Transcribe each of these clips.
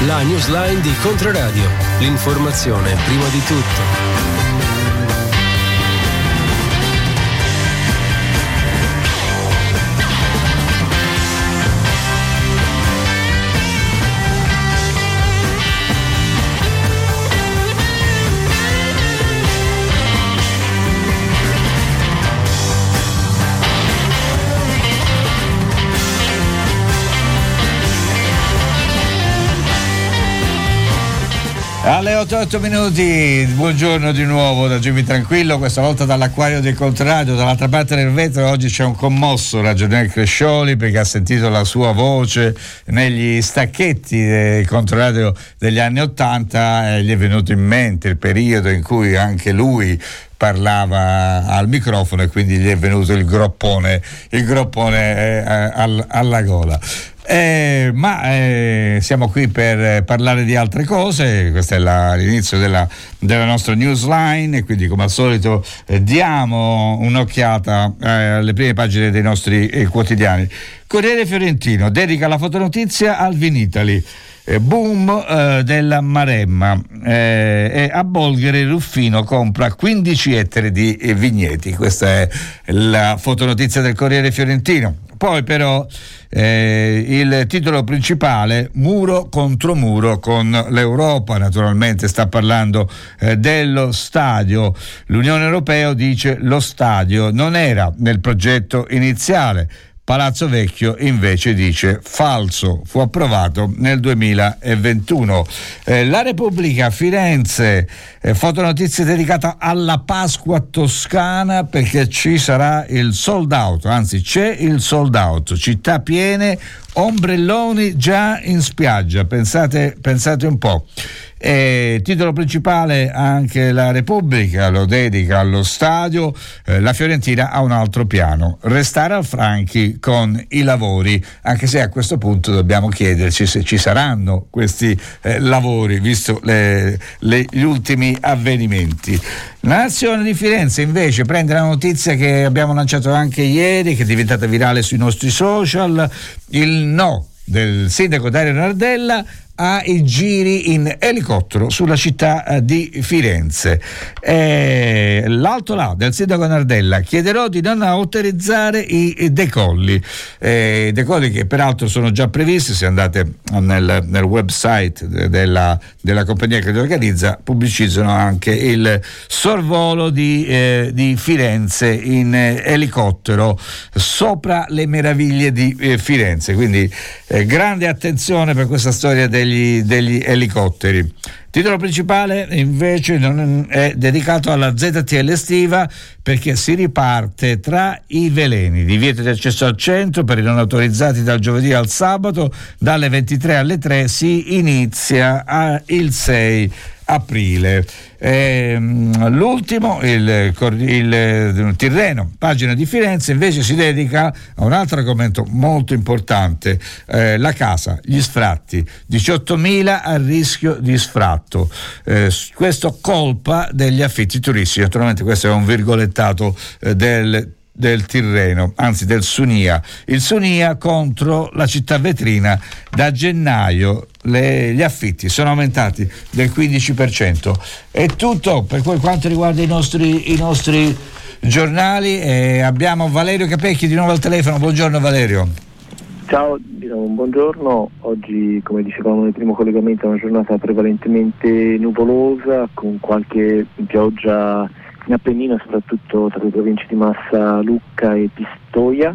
La newsline di Controradio. L'informazione prima di tutto. Alle 8 minuti, buongiorno di nuovo da Jimmy Tranquillo, questa volta dall'acquario del Controradio, dall'altra parte del vetro. Oggi c'è un commosso ragionier Crescioli perché ha sentito la sua voce negli stacchetti del Controradio degli anni '80 e gli è venuto in mente il periodo in cui anche lui parlava al microfono e quindi gli è venuto il groppone alla gola. Siamo qui per parlare di altre cose. Questo è l'inizio della nostra newsline e quindi, come al solito, diamo un'occhiata alle prime pagine dei nostri quotidiani. Corriere Fiorentino dedica la fotonotizia al Vinitaly. Boom della Maremma, e a Bolgheri Ruffino compra 15 ettari di vigneti. Questa è la fotonotizia del Corriere Fiorentino. Poi però il titolo principale, muro contro muro con l'Europa, naturalmente sta parlando dello stadio. L'Unione Europea dice lo stadio non era nel progetto iniziale. Palazzo Vecchio invece dice falso, fu approvato nel 2021. La Repubblica, Firenze, fotonotizie dedicata alla Pasqua toscana perché ci sarà il sold out, anzi c'è il sold out, città piene, ombrelloni già in spiaggia, pensate un po'. Titolo principale, anche la Repubblica lo dedica allo stadio. La Fiorentina ha un altro piano, restare al Franchi con i lavori, anche se a questo punto dobbiamo chiederci se ci saranno questi lavori visto gli ultimi avvenimenti. La Nazione di Firenze invece prende la notizia che abbiamo lanciato anche ieri, che è diventata virale sui nostri social, il no del sindaco Dario Nardella ai giri in elicottero sulla città di Firenze. L'alto là del sindaco Nardella: chiederò di non autorizzare i decolli, decolli che peraltro sono già previsti. Se andate nel website della compagnia che li organizza, pubblicizzano anche il sorvolo di Firenze in elicottero sopra le meraviglie di Firenze, quindi grande attenzione per questa storia degli elicotteri. Titolo principale invece è dedicato alla ZTL estiva perché si riparte tra i veleni. Divieto di accesso al centro per i non autorizzati dal giovedì al sabato, dalle 23 alle 3 si inizia il 6 aprile. L'ultimo, il Tirreno, pagina di Firenze, invece si dedica a un altro argomento molto importante, la casa, gli sfratti, 18.000 a rischio di sfratto, questo colpa degli affitti turistici. Naturalmente questo è un virgolettato del Tirreno, anzi del Sunia. Il Sunia contro la città vetrina. Da gennaio gli affitti sono aumentati del 15%. È tutto per quanto riguarda i nostri giornali. Abbiamo Valerio Capecchi di nuovo al telefono. Buongiorno Valerio. Ciao, buongiorno. Oggi, come dicevamo nel primo collegamento, è una giornata prevalentemente nuvolosa con qualche pioggia in Appennino, soprattutto tra le province di Massa, Lucca e Pistoia.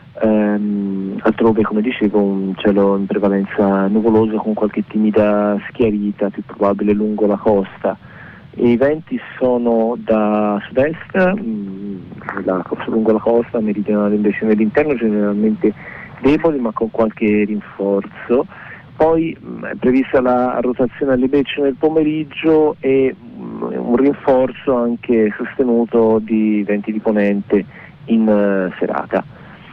Altrove, come dicevo, un cielo in prevalenza nuvoloso con qualche timida schiarita, più probabile lungo la costa. I venti sono da sud-est, lungo la costa, meridionale invece nell'interno generalmente deboli ma con qualche rinforzo. Poi è prevista la rotazione alle becce nel pomeriggio e un rinforzo anche sostenuto di venti di ponente in serata.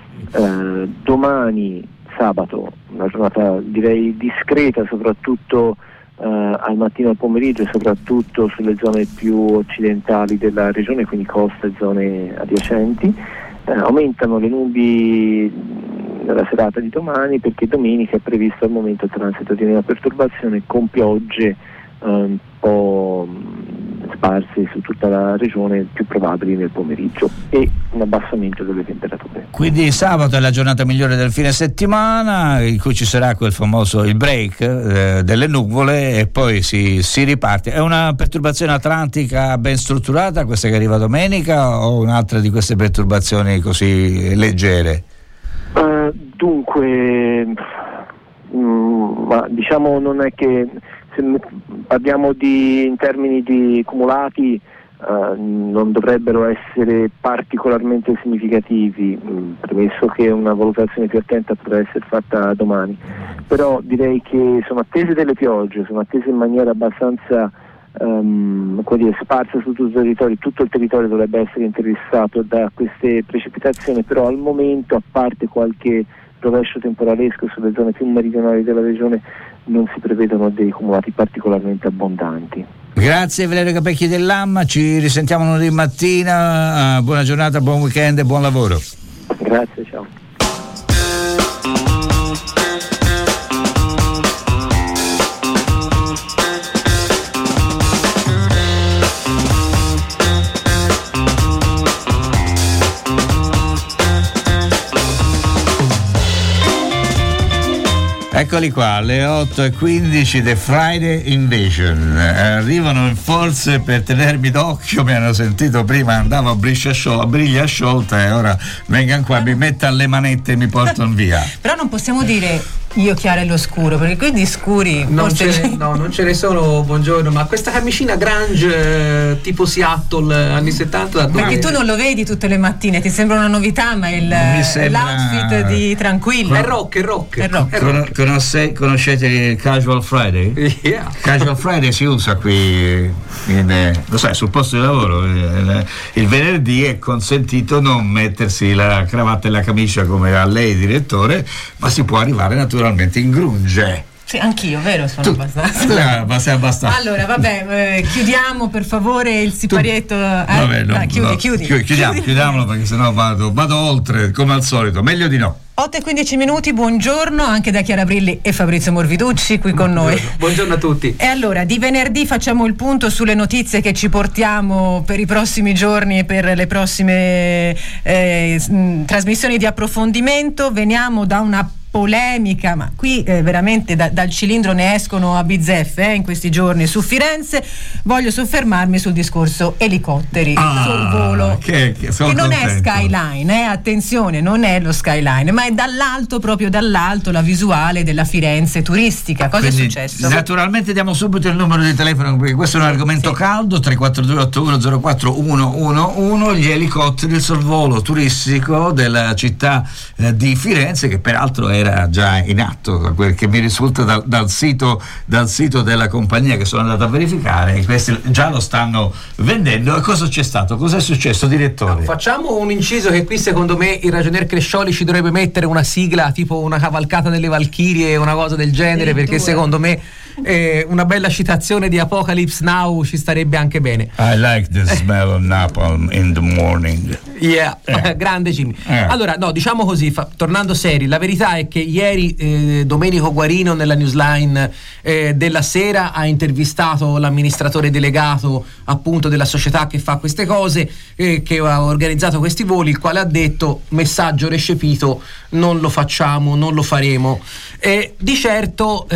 Domani sabato una giornata direi discreta, soprattutto al mattino e al pomeriggio e soprattutto sulle zone più occidentali della regione, quindi costa e zone adiacenti. Aumentano le nubi nella serata di domani, perché domenica è previsto al momento il transito di una perturbazione con piogge un po' sparse su tutta la regione, più probabili nel pomeriggio, e un abbassamento delle temperature. Quindi sabato è la giornata migliore del fine settimana, in cui ci sarà quel famoso il break delle nuvole, e poi si riparte. È una perturbazione atlantica ben strutturata questa che arriva domenica, o un'altra di queste perturbazioni così leggere? Dunque, ma diciamo, non è che, se parliamo in termini di cumulati, non dovrebbero essere particolarmente significativi, premesso che una valutazione più attenta potrà essere fatta domani. Però direi che sono attese delle piogge, sono attese in maniera abbastanza sparsa su tutto il territorio. Tutto il territorio dovrebbe essere interessato da queste precipitazioni, però al momento, a parte qualche rovescio temporalesco sulle zone più meridionali della regione, non si prevedono dei cumulati particolarmente abbondanti. Grazie Valerio Capecchi dell'AMMA, ci risentiamo lunedì mattina, buona giornata, buon weekend e buon lavoro. Grazie, ciao. Eccoli qua, alle 8:15, The Friday Invasion. Arrivano in forze per tenermi d'occhio, mi hanno sentito prima, andavo a briglia sciolta, e ora vengano qua, mi mettono le manette e mi portano via. Però non possiamo dire io chiaro e l'oscuro, perché quelli scuri non ce ne sono. Buongiorno, ma questa camicina grunge tipo Seattle anni 70, perché tu non lo vedi tutte le mattine, ti sembra una novità, ma l'outfit di tranquillo è rock. Conoscete il Casual Friday? Yeah. Casual Friday si usa qui lo sai, sul posto di lavoro il venerdì è consentito non mettersi la cravatta e la camicia come a lei direttore, ma si può arrivare naturalmente in grunge. Sì, anch'io, vero? Sono abbastanza. Ma sei abbastanza. Allora, vabbè, chiudiamo per favore il siparietto. Chiudiamolo, perché sennò vado oltre, come al solito. Meglio di no. 8:15, buongiorno anche da Chiara Brilli e Fabrizio Morviducci qui con noi. Buongiorno a tutti. E allora, di venerdì facciamo il punto sulle notizie che ci portiamo per i prossimi giorni e per le prossime trasmissioni di approfondimento. Veniamo da una polemica, ma qui veramente dal cilindro ne escono a bizzeffe in questi giorni su Firenze. Voglio soffermarmi sul discorso elicotteri, sorvolo, che non è skyline, attenzione, non è lo skyline, ma è proprio dall'alto la visuale della Firenze turistica. Cosa Quindi, è successo? Naturalmente diamo subito il numero di telefono, perché questo è un argomento caldo. 342-8104-111, gli elicotteri, il sorvolo turistico della città di Firenze, che peraltro era già in atto, quel che mi risulta dal sito della compagnia che sono andato a verificare. Questi già lo stanno vendendo. E cosa c'è stato? Cosa è successo, direttore? Facciamo un inciso che qui secondo me il ragionier Crescioli ci dovrebbe mettere una sigla tipo una cavalcata delle Valchirie, una cosa del genere, perché secondo me una bella citazione di Apocalypse Now ci starebbe anche bene. I like the smell of napalm in the morning. Yeah, grande Jimmy. Allora, no, diciamo così, tornando seri, la verità è che ieri Domenico Guarino nella newsline della Sera ha intervistato l'amministratore delegato appunto della società che fa queste cose, che ha organizzato questi voli, il quale ha detto: messaggio recepito, non lo facciamo, non lo faremo. Di certo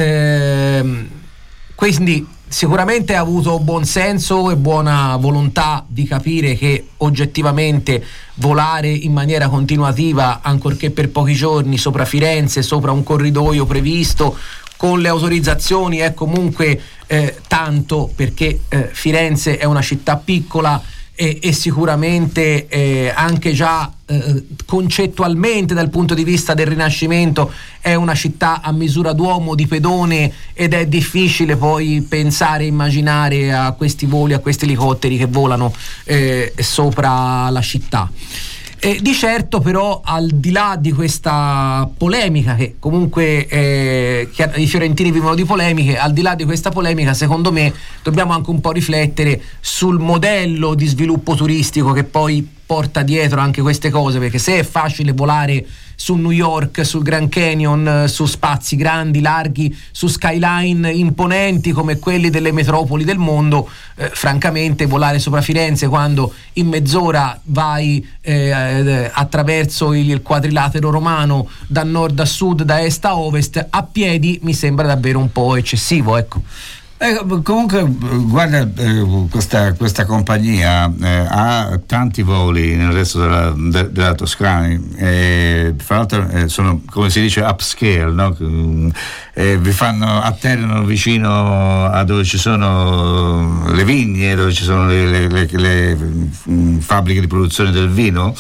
quindi sicuramente ha avuto buon senso e buona volontà di capire che oggettivamente volare in maniera continuativa, ancorché per pochi giorni, sopra Firenze, sopra un corridoio previsto con le autorizzazioni, è comunque tanto, perché Firenze è una città piccola e sicuramente anche già concettualmente dal punto di vista del Rinascimento è una città a misura d'uomo, di pedone, ed è difficile poi pensare e immaginare a questi voli, a questi elicotteri che volano sopra la città. Di certo però, al di là di questa polemica, che comunque i fiorentini vivono di polemiche, al di là di questa polemica, secondo me dobbiamo anche un po' riflettere sul modello di sviluppo turistico che poi porta dietro anche queste cose, perché se è facile volare su New York, sul Grand Canyon, su spazi grandi, larghi, su skyline imponenti come quelli delle metropoli del mondo, francamente volare sopra Firenze quando in mezz'ora vai attraverso il quadrilatero romano da nord a sud, da est a ovest a piedi, mi sembra davvero un po' eccessivo, ecco. Comunque guarda, questa compagnia ha tanti voli nel resto della Toscana, fra l'altro sono, come si dice, upscale, no? Vi atterrano vicino a dove ci sono le vigne, dove ci sono le fabbriche di produzione del vino.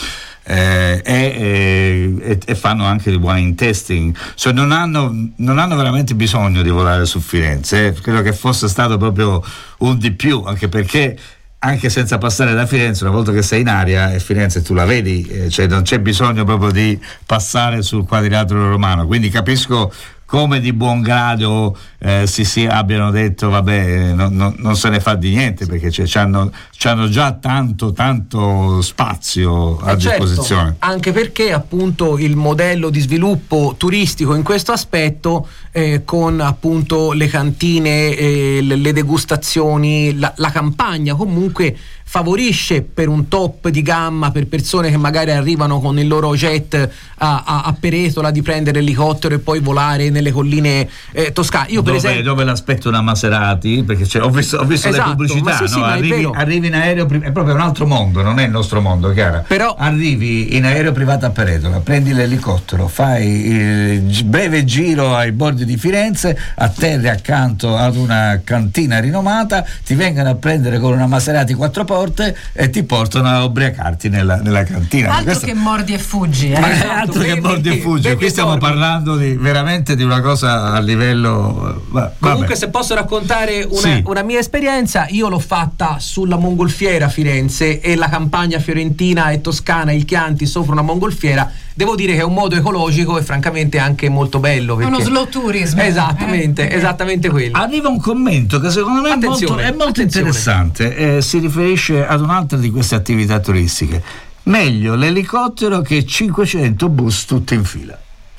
E fanno anche il wine tasting, cioè non hanno veramente bisogno di volare su Firenze. Credo che fosse stato proprio un di più, anche perché anche senza passare da Firenze, una volta che sei in aria e Firenze tu la vedi, cioè non c'è bisogno proprio di passare sul quadrilatero romano, quindi capisco come di buon grado si abbiano detto vabbè, non se ne fa di niente, perché c'hanno già tanto spazio a disposizione. Anche perché appunto il modello di sviluppo turistico in questo aspetto, con appunto le cantine, le degustazioni, la campagna comunque favorisce per un top di gamma, per persone che magari arrivano con il loro jet a Peretola, di prendere l'elicottero e poi volare nelle colline toscane. Io per esempio, dove l'aspetto una Maserati, perché ho visto esatto, le pubblicità, sì, no? Arrivi in aereo, è proprio un altro mondo, non è il nostro mondo, Chiara. Però arrivi in aereo privato a Peretola, prendi l'elicottero, fai il breve giro ai bordi di Firenze, atterri accanto ad una cantina rinomata, ti vengono a prendere con una Maserati 4 porte e ti portano a ubriacarti nella cantina. Altro che mordi e fuggi, altro che mordi e fuggi. Qui stiamo parlando veramente di una cosa a livello. Comunque, se posso raccontare una mia esperienza, io l'ho fatta sulla mongolfiera a Firenze, e la campagna fiorentina e toscana, il Chianti sopra una mongolfiera, devo dire che è un modo ecologico e francamente anche molto bello, perché... uno slow tourism. Esattamente quello. Arriva un commento che secondo me è molto interessante, si riferisce ad un'altra di queste attività turistiche. Meglio l'elicottero che 500 bus tutti in fila.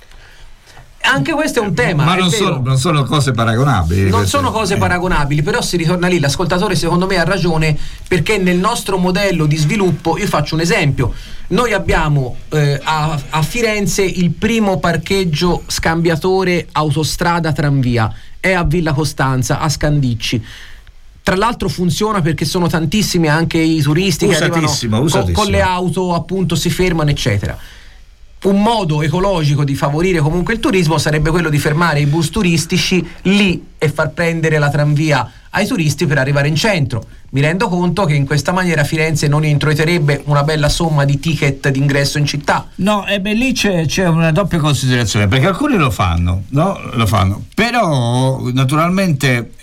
Anche questo è un tema. Ma non sono cose paragonabili. Non sono cose paragonabili, però si ritorna lì. L'ascoltatore secondo me ha ragione, perché nel nostro modello di sviluppo, io faccio un esempio, noi abbiamo a Firenze il primo parcheggio scambiatore autostrada tranvia, è a Villa Costanza, a Scandicci. Tra l'altro funziona perché sono tantissimi anche i turisti che arrivano con le auto, appunto, si fermano eccetera. Un modo ecologico di favorire comunque il turismo sarebbe quello di fermare i bus turistici lì e far prendere la tranvia ai turisti per arrivare in centro. Mi rendo conto che in questa maniera Firenze non introiterebbe una bella somma di ticket d'ingresso in città. No, lì c'è una doppia considerazione, perché alcuni lo fanno, no? Lo fanno, però naturalmente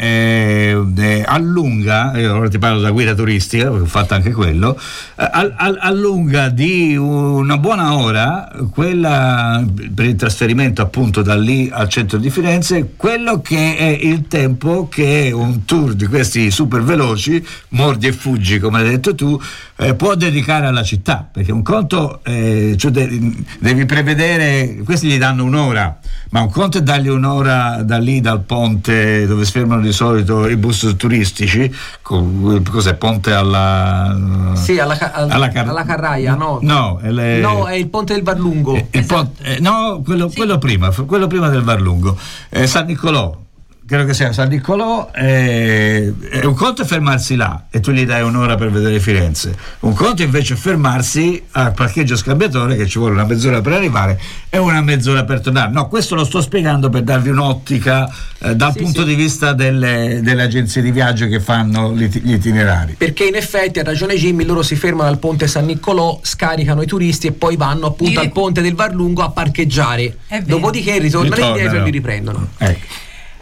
allunga, io ora ti parlo da guida turistica, perché ho fatto anche quello, allunga di una buona ora quella per il trasferimento appunto da lì al centro di Firenze, quello che è il tempo che un tour di questi super veloci, mordi e fuggi come hai detto tu, può dedicare alla città, perché un conto cioè devi prevedere, questi gli danno un'ora, ma un conto è dargli un'ora da lì, dal ponte dove si fermano di solito i bus turistici, cos'è, ponte alla Carraia, no? No, è il ponte del Varlungo. Quello prima del Varlungo, San Niccolò. Credo che sia San Niccolò, un conto è fermarsi là e tu gli dai un'ora per vedere Firenze, un conto invece è fermarsi al parcheggio scambiatore, che ci vuole una mezz'ora per arrivare e una mezz'ora per tornare. No, questo lo sto spiegando per darvi un'ottica dal punto di vista delle agenzie di viaggio che fanno gli itinerari. Perché in effetti, ha ragione Jimmy, loro si fermano al ponte San Niccolò, scaricano i turisti e poi vanno appunto al ponte del Varlungo a parcheggiare, dopodiché ritornano indietro e li riprendono. Ecco.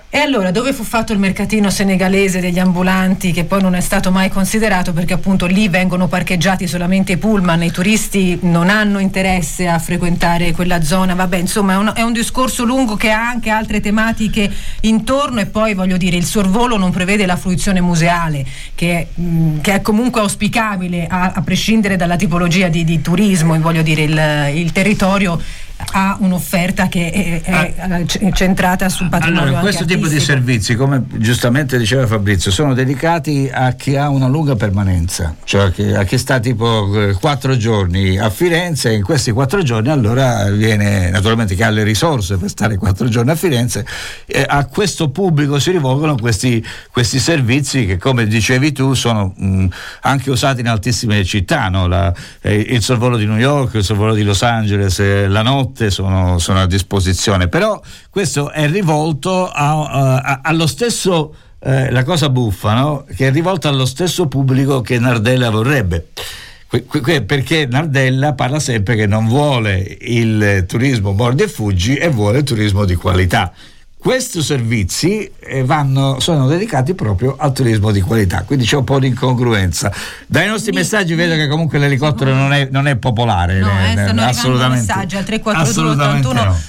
E allora, dove fu fatto il mercatino senegalese degli ambulanti, che poi non è stato mai considerato, perché appunto lì vengono parcheggiati solamente i pullman, i turisti non hanno interesse a frequentare quella zona. Vabbè, insomma è un discorso lungo che ha anche altre tematiche intorno, e poi voglio dire, il sorvolo non prevede la fruizione museale, che è comunque auspicabile a prescindere dalla tipologia di turismo, e voglio dire il territorio ha un'offerta che è centrata sul patrimonio. Allora, questo anche tipo di artistico. servizi, come giustamente diceva Fabrizio, sono dedicati a chi ha una lunga permanenza, cioè a chi sta tipo 4 giorni a Firenze, e in questi 4 giorni allora viene, naturalmente chi ha le risorse per stare 4 giorni a Firenze, a questo pubblico si rivolgono questi servizi che, come dicevi tu, sono anche usati in altissime città, no? Il sorvolo di New York, il sorvolo di Los Angeles, la notte sono a disposizione, però questo è rivolto allo stesso, la cosa buffa, no? Che è rivolto allo stesso pubblico che Nardella vorrebbe, perché Nardella parla sempre che non vuole il turismo mordi e fuggi e vuole il turismo di qualità. Questi servizi sono dedicati proprio al turismo di qualità, quindi c'è un po' di incongruenza. Dai nostri messaggi vedo che comunque l'elicottero non è popolare. No, stanno assolutamente. arrivando messaggi al 342 81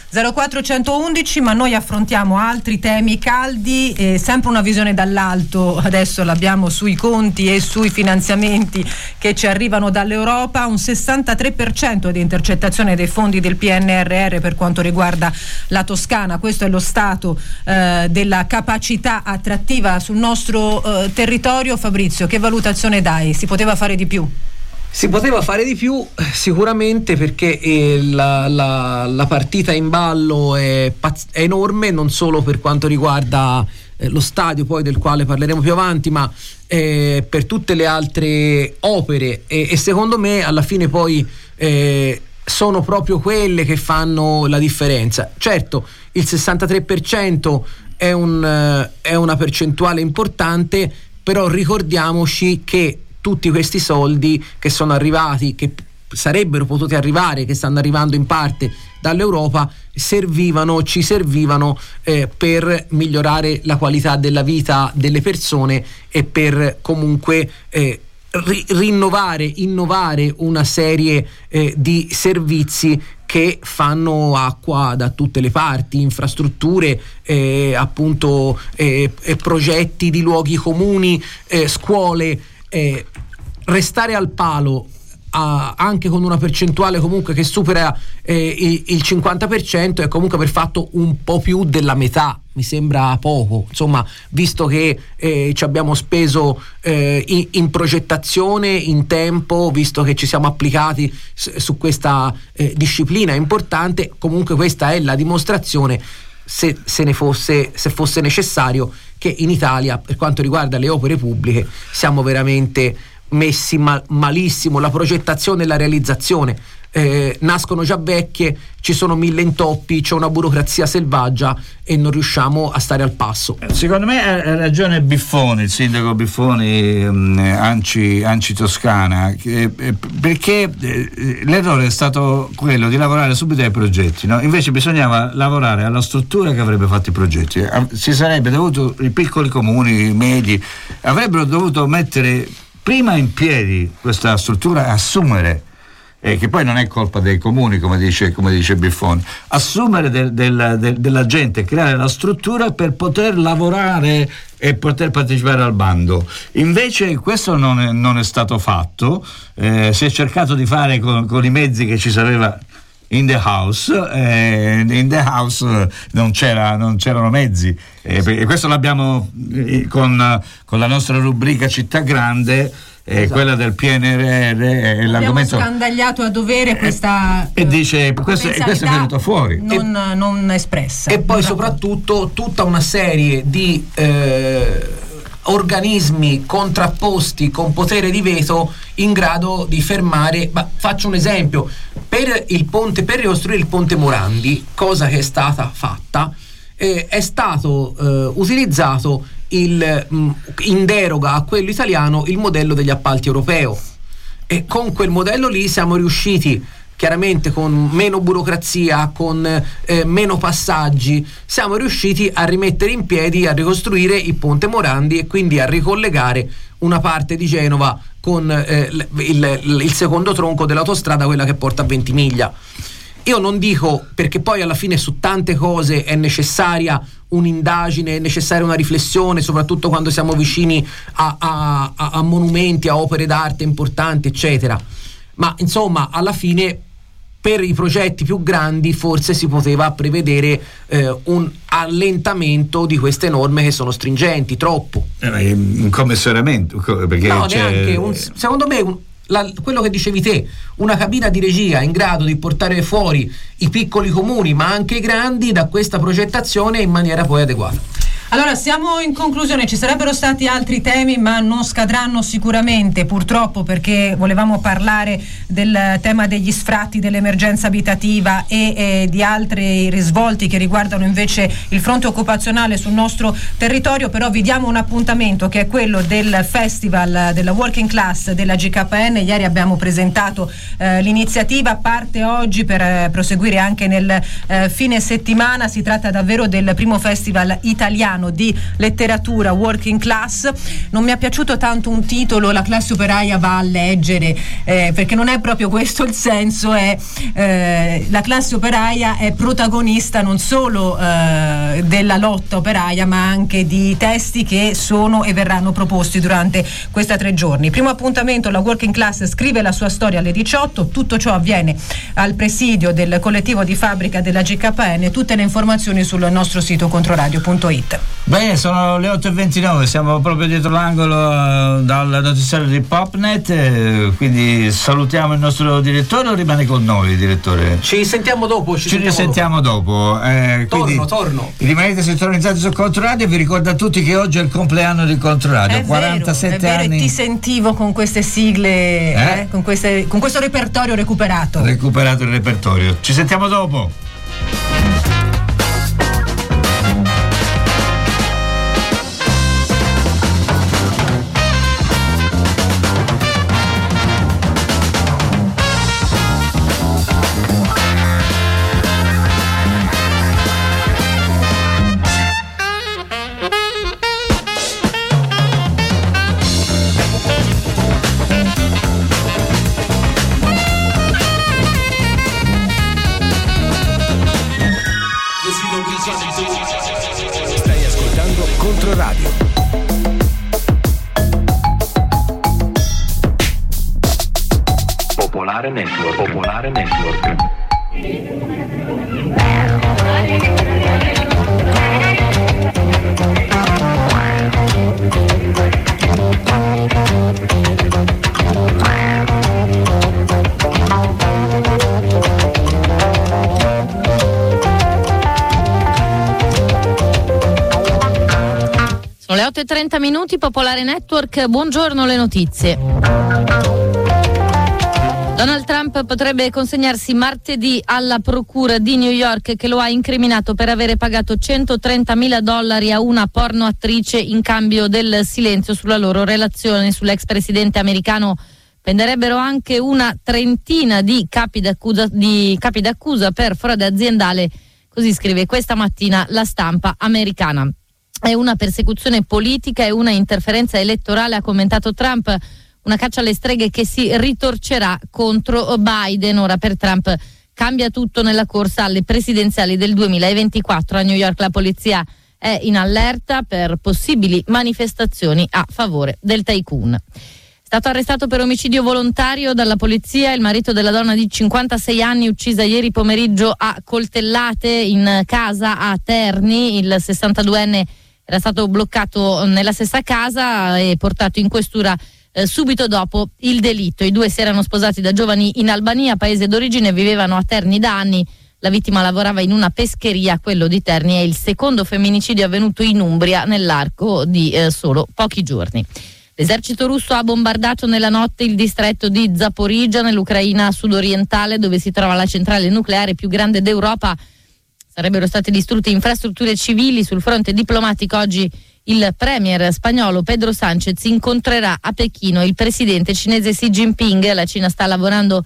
04 ma noi affrontiamo altri temi caldi, sempre una visione dall'alto. Adesso l'abbiamo sui conti e sui finanziamenti che ci arrivano dall'Europa, un 63% di intercettazione dei fondi del PNRR per quanto riguarda la Toscana. Questo è lo stato della capacità attrattiva sul nostro territorio. Fabrizio, che valutazione dai? Si poteva fare di più? Si poteva fare di più sicuramente, perché la partita in ballo è enorme, non solo per quanto riguarda lo stadio, poi del quale parleremo più avanti, ma per tutte le altre opere, e secondo me alla fine poi sono proprio quelle che fanno la differenza. Certo, il 63% è una percentuale importante, però ricordiamoci che tutti questi soldi che sono arrivati, che sarebbero potuti arrivare, che stanno arrivando in parte dall'Europa, ci servivano per migliorare la qualità della vita delle persone e per comunque innovare una serie di servizi che fanno acqua da tutte le parti, infrastrutture, appunto progetti di luoghi comuni, scuole, restare al palo anche con una percentuale comunque che supera il 50%, è comunque aver fatto un po' più della metà. Mi sembra poco, insomma, visto che ci abbiamo speso in progettazione, in tempo, visto che ci siamo applicati su questa disciplina importante. Comunque questa è la dimostrazione, se fosse necessario, che in Italia, per quanto riguarda le opere pubbliche, siamo veramente messi malissimo. La progettazione e la realizzazione nascono già vecchie, ci sono 1000 intoppi, c'è una burocrazia selvaggia e non riusciamo a stare al passo. Secondo me ha ragione Biffoni, il sindaco Biffoni, Anci Toscana, perché l'errore è stato quello di lavorare subito ai progetti, no? Invece bisognava lavorare alla struttura che avrebbe fatto i progetti. Si sarebbe dovuto, i piccoli comuni, i medi, avrebbero dovuto mettere prima in piedi questa struttura e assumere, che poi non è colpa dei comuni, come dice Biffoni, assumere della gente, creare la struttura per poter lavorare e poter partecipare al bando. Invece questo non è stato fatto, si è cercato di fare con i mezzi che ci sapeva in the house non c'erano mezzi, e questo l'abbiamo con la nostra rubrica Città Grande, esatto. Quella del PNRR è l'argomento. Abbiamo scandagliato a dovere questa e dice questo è venuto fuori non espressa, e poi soprattutto tutta una serie di organismi contrapposti con potere di veto in grado di fermare. Ma faccio un esempio: per ricostruire il ponte Morandi, cosa che è stata fatta, è stato utilizzato in deroga a quello italiano il modello degli appalti europeo, e con quel modello lì siamo riusciti chiaramente con meno burocrazia, con meno passaggi, siamo riusciti a rimettere in piedi, a ricostruire il ponte Morandi e quindi a ricollegare una parte di Genova con il secondo tronco dell'autostrada, quella che porta a Ventimiglia. Io non dico, perché poi alla fine su tante cose è necessaria un'indagine, è necessaria una riflessione, soprattutto quando siamo vicini a monumenti, a opere d'arte importanti, eccetera. Ma insomma, alla fine, per i progetti più grandi forse si poteva prevedere un allentamento di queste norme che sono stringenti, troppo. Un commissariamento, perché no, neanche secondo me quello che dicevi te, una cabina di regia in grado di portare fuori i piccoli comuni ma anche i grandi da questa progettazione in maniera poi adeguata. Allora, siamo in conclusione, ci sarebbero stati altri temi ma non scadranno sicuramente, purtroppo, perché volevamo parlare del tema degli sfratti, dell'emergenza abitativa e di altri risvolti che riguardano invece il fronte occupazionale sul nostro territorio, però vi diamo un appuntamento che è quello del festival della Working Class della GKN. Ieri abbiamo presentato l'iniziativa, parte oggi per proseguire anche nel fine settimana. Si tratta davvero del primo festival italiano di letteratura working class. Non mi è piaciuto tanto un titolo, la classe operaia va a leggere, perché non è proprio questo il senso. La classe operaia è protagonista non solo della lotta operaia, ma anche di testi che sono e verranno proposti durante questi 3 giorni. Primo appuntamento, la working class scrive la sua storia alle 18. Tutto ciò avviene al presidio del collettivo di fabbrica della GKN. Tutte le informazioni sul nostro sito controradio.it. Bene, sono le 8:29, siamo proprio dietro l'angolo dal notiziario di Popnet, quindi salutiamo il nostro direttore o rimane con noi, direttore? Ci sentiamo dopo. Ci risentiamo dopo. Torno. Rimanete sintonizzati su Controradio e vi ricordo a tutti che oggi è il compleanno di Controradio, 47 anni. E ti sentivo con queste sigle, con questo repertorio recuperato. Recuperato il repertorio. Ci sentiamo dopo. Stai ascoltando Controradio. Popolare Network. Sono le 8:30, Popolare Network, buongiorno, le notizie. Donald Trump potrebbe consegnarsi martedì alla procura di New York, che lo ha incriminato per avere pagato $130.000 a una pornoattrice in cambio del silenzio sulla loro relazione. Sull'ex presidente americano penderebbero anche una trentina di capi d'accusa per frode aziendale, così scrive questa mattina la stampa americana. È una persecuzione politica e una interferenza elettorale, ha commentato Trump, una caccia alle streghe che si ritorcerà contro Biden. Ora per Trump cambia tutto nella corsa alle presidenziali del 2024. A New York la polizia è in allerta per possibili manifestazioni a favore del tycoon. È stato arrestato per omicidio volontario dalla polizia il marito della donna di 56 anni uccisa ieri pomeriggio a coltellate in casa a Terni. Il 62enne era stato bloccato nella stessa casa e portato in questura subito dopo il delitto. I due si erano sposati da giovani in Albania, paese d'origine, vivevano a Terni da anni. La vittima lavorava in una pescheria. Quello di Terni è il secondo femminicidio avvenuto in Umbria nell'arco di solo pochi giorni. L'esercito russo ha bombardato nella notte il distretto di Zaporizhzhia nell'Ucraina sudorientale, dove si trova la centrale nucleare più grande d'Europa. Sarebbero state distrutte infrastrutture civili. Sul fronte diplomatico oggi il premier spagnolo Pedro Sánchez incontrerà a Pechino il presidente cinese Xi Jinping. La Cina sta lavorando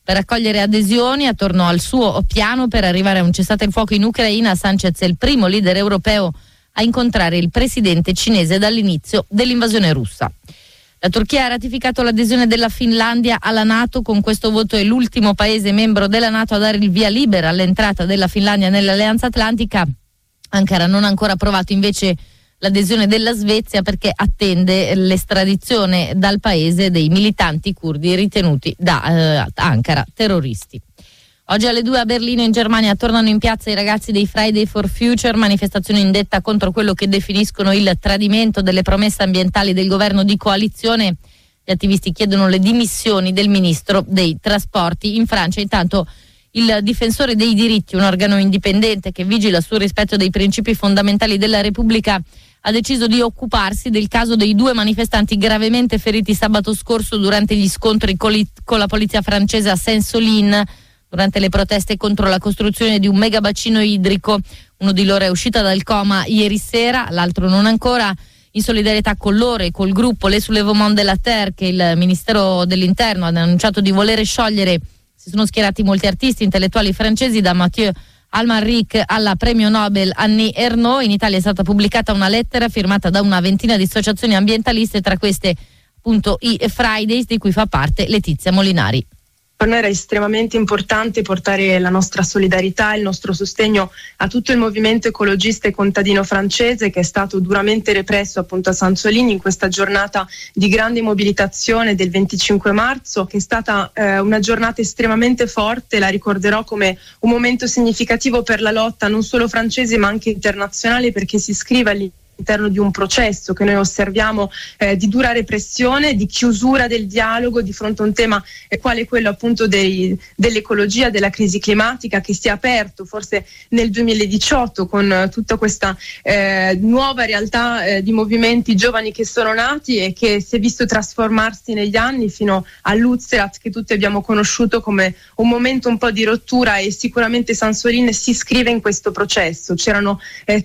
Per raccogliere adesioni attorno al suo piano per arrivare a un cessate il fuoco in Ucraina, Sanchez è il primo leader europeo a incontrare il presidente cinese dall'inizio dell'invasione russa. La Turchia ha ratificato l'adesione della Finlandia alla NATO. Con questo voto è l'ultimo paese membro della NATO a dare il via libera all'entrata della Finlandia nell'Alleanza Atlantica. Ankara non ha ancora approvato invece l'adesione della Svezia perché attende l'estradizione dal paese dei militanti curdi ritenuti da Ankara terroristi. Oggi alle 2 a Berlino in Germania tornano in piazza i ragazzi dei Friday for Future, manifestazione indetta contro quello che definiscono il tradimento delle promesse ambientali del governo di coalizione. Gli attivisti chiedono le dimissioni del ministro dei trasporti. In Francia intanto il difensore dei diritti, un organo indipendente che vigila sul rispetto dei principi fondamentali della Repubblica, ha deciso di occuparsi del caso dei 2 manifestanti gravemente feriti sabato scorso durante gli scontri con la polizia francese a Saint-Solin durante le proteste contro la costruzione di un megabacino idrico. Uno di loro è uscito dal coma ieri sera, l'altro non ancora. In solidarietà con loro e col gruppo Les Soulèvements de la Terre, che il Ministero dell'Interno ha annunciato di volere sciogliere, si sono schierati molti artisti intellettuali francesi, da Mathieu Amalric alla premio Nobel Annie Ernaux. In Italia è stata pubblicata una lettera firmata da una ventina di associazioni ambientaliste, tra queste appunto i Fridays, di cui fa parte Letizia Molinari. Per noi era estremamente importante portare la nostra solidarietà, il nostro sostegno a tutto il movimento ecologista e contadino francese che è stato duramente represso appunto a Saint-Solin in questa giornata di grande mobilitazione del 25 marzo, che è stata una giornata estremamente forte. La ricorderò come un momento significativo per la lotta non solo francese ma anche internazionale, perché si iscrive all'interno di un processo che noi osserviamo di dura repressione, di chiusura del dialogo di fronte a un tema quale quello appunto dell'ecologia, della crisi climatica, che si è aperto forse nel 2018 con tutta questa nuova realtà di movimenti giovani che sono nati e che si è visto trasformarsi negli anni fino all'Uzzerat, che tutti abbiamo conosciuto come un momento un po' di rottura, e sicuramente Saint-Solin si iscrive in questo processo. C'erano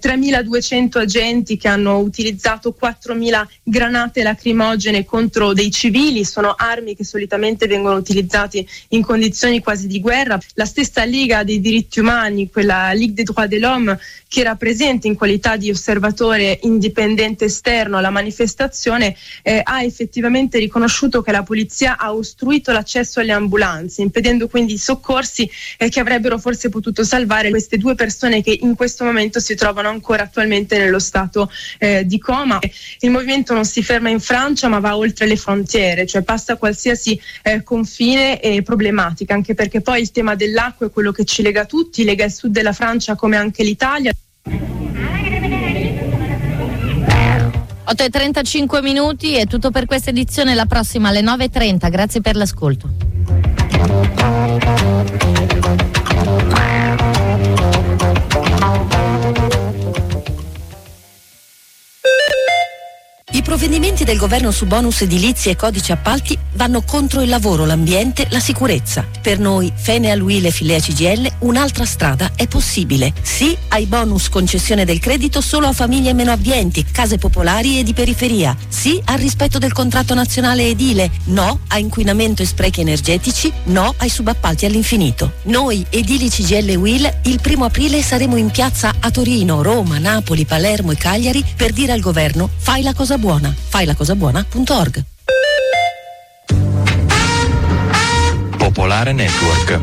3.200 agenti che hanno utilizzato 4.000 granate lacrimogene contro dei civili. Sono armi che solitamente vengono utilizzate in condizioni quasi di guerra. La stessa Liga dei diritti umani, quella Ligue des droits de l'homme, che era presente in qualità di osservatore indipendente esterno alla manifestazione, ha effettivamente riconosciuto che la polizia ha ostruito l'accesso alle ambulanze, impedendo quindi i soccorsi che avrebbero forse potuto salvare queste 2 persone che in questo momento si trovano ancora attualmente nello stato di coma. Il movimento non si ferma in Francia ma va oltre le frontiere, cioè passa qualsiasi confine e problematica, anche perché poi il tema dell'acqua è quello che ci lega tutti, lega il sud della Francia come anche l'Italia. 8:35 è tutto per questa edizione, la prossima alle 9:30. Grazie per l'ascolto. I provvedimenti del governo su bonus edilizi e codici appalti vanno contro il lavoro, l'ambiente, la sicurezza. Per noi, Feneal Will e Filea CGIL, un'altra strada è possibile. Sì ai bonus concessione del credito solo a famiglie meno abbienti, case popolari e di periferia. Sì al rispetto del contratto nazionale edile. No a inquinamento e sprechi energetici. No ai subappalti all'infinito. Noi, edili CGIL e Will, il 1° aprile saremo in piazza a Torino, Roma, Napoli, Palermo e Cagliari per dire al governo: fai la cosa buona. Failacosabuona.org. Popolare Network.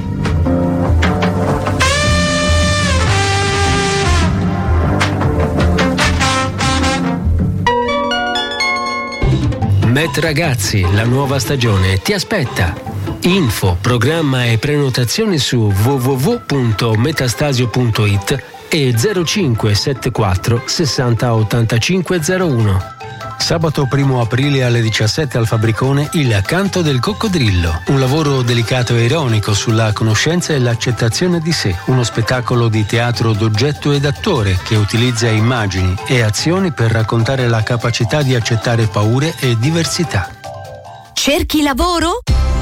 Met Ragazzi, la nuova stagione ti aspetta. Info, programma e prenotazioni su www.metastasio.it e 0574 60 85 01. Sabato 1 aprile alle 17 al Fabbricone Il canto del coccodrillo, un lavoro delicato e ironico sulla conoscenza e l'accettazione di sé, uno spettacolo di teatro d'oggetto ed attore che utilizza immagini e azioni per raccontare la capacità di accettare paure e diversità. Cerchi lavoro?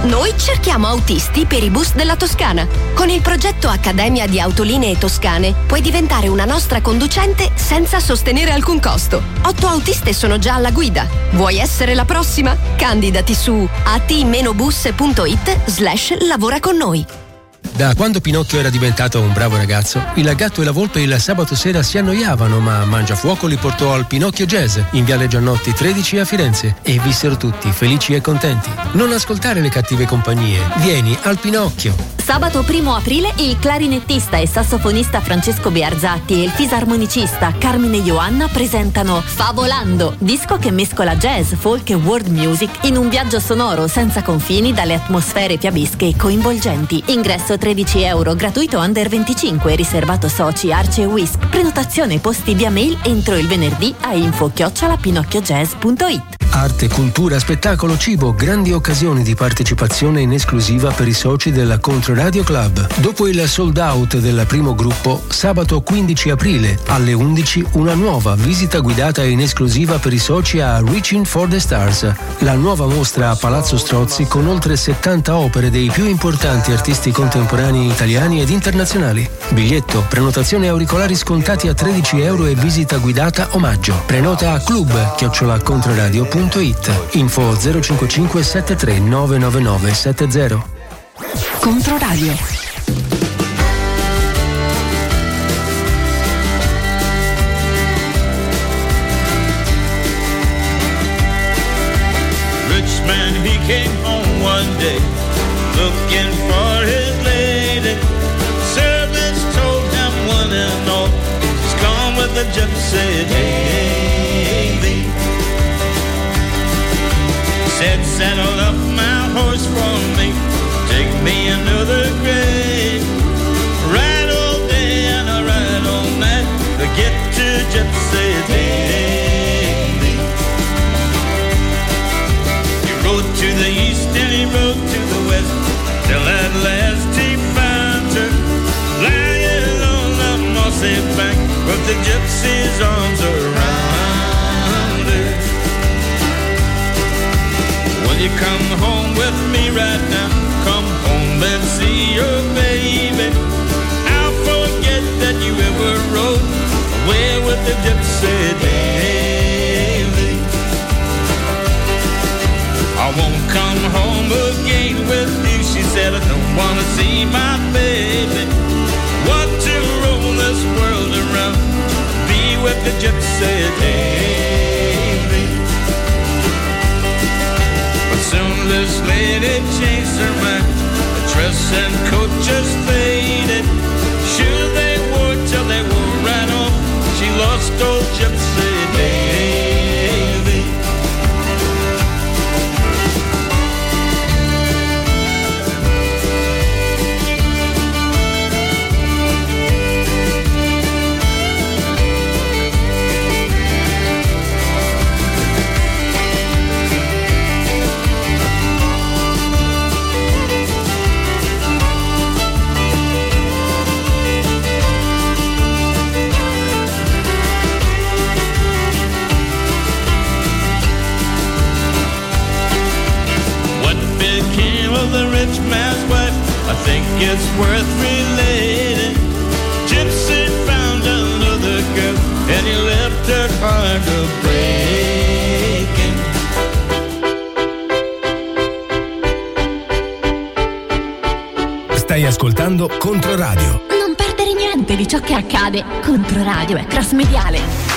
Noi cerchiamo autisti per i bus della Toscana. Con il progetto Accademia di Autolinee Toscane puoi diventare una nostra conducente senza sostenere alcun costo. 8 autiste sono già alla guida. Vuoi essere la prossima? Candidati su at-bus.it/lavora con noi. Da quando Pinocchio era diventato un bravo ragazzo, il gatto e la volpe il sabato sera si annoiavano, ma Mangiafuoco li portò al Pinocchio Jazz in Viale Giannotti 13 a Firenze e vissero tutti felici e contenti. Non ascoltare le cattive compagnie, vieni al Pinocchio. Sabato 1 aprile il clarinettista e sassofonista Francesco Bearzatti e il fisarmonicista Carmine Ioanna presentano Favolando, disco che mescola jazz, folk e world music in un viaggio sonoro senza confini dalle atmosfere fiabesche e coinvolgenti. Ingresso €13, gratuito under 25, riservato soci, Arce e Wisp. Prenotazione posti via mail entro il venerdì a info@pinocchiojazz.it. Arte, cultura, spettacolo, cibo, grandi occasioni di partecipazione in esclusiva per i soci della Controradio Club. Dopo il sold out del primo gruppo, sabato 15 aprile alle 11 una nuova visita guidata in esclusiva per i soci a Reaching for the Stars, la nuova mostra a Palazzo Strozzi con oltre 70 opere dei più importanti artisti contemporanei italiani ed internazionali. Biglietto, prenotazione auricolari scontati a €13 e visita guidata omaggio. Prenota a club@controradio.it. Info 055 73 999 70. Controradio. Rich man, he came home one day looking for his lady. Servants told him one and all, she's gone with the gypsy lady. Said, saddle up my horse for me, take me another grade. Ride all day and I ride all night to get to Gypsy Lady. He rode to the east and he rode to the west, till at last he found her lying on the mossy bank with the gypsy's arms around her. Will you come home with me right now? Come home and see your baby. I'll forget that you ever rode away with the Gypsy Lady. I won't come home again with you, she said. I don't wanna see my baby. Want to roll this world around, be with the Gypsy Lady. Soon this lady changed her mind. The dress and coat just faded. Shoes they wore till they wore right off. She lost old Gypsy Lady. The rich man's wife, I think it's worth relating. Gypsy found another girl and he left her heart a breaking. Stai ascoltando Controradio. Non perdere niente di ciò che accade. Controradio è cross mediale.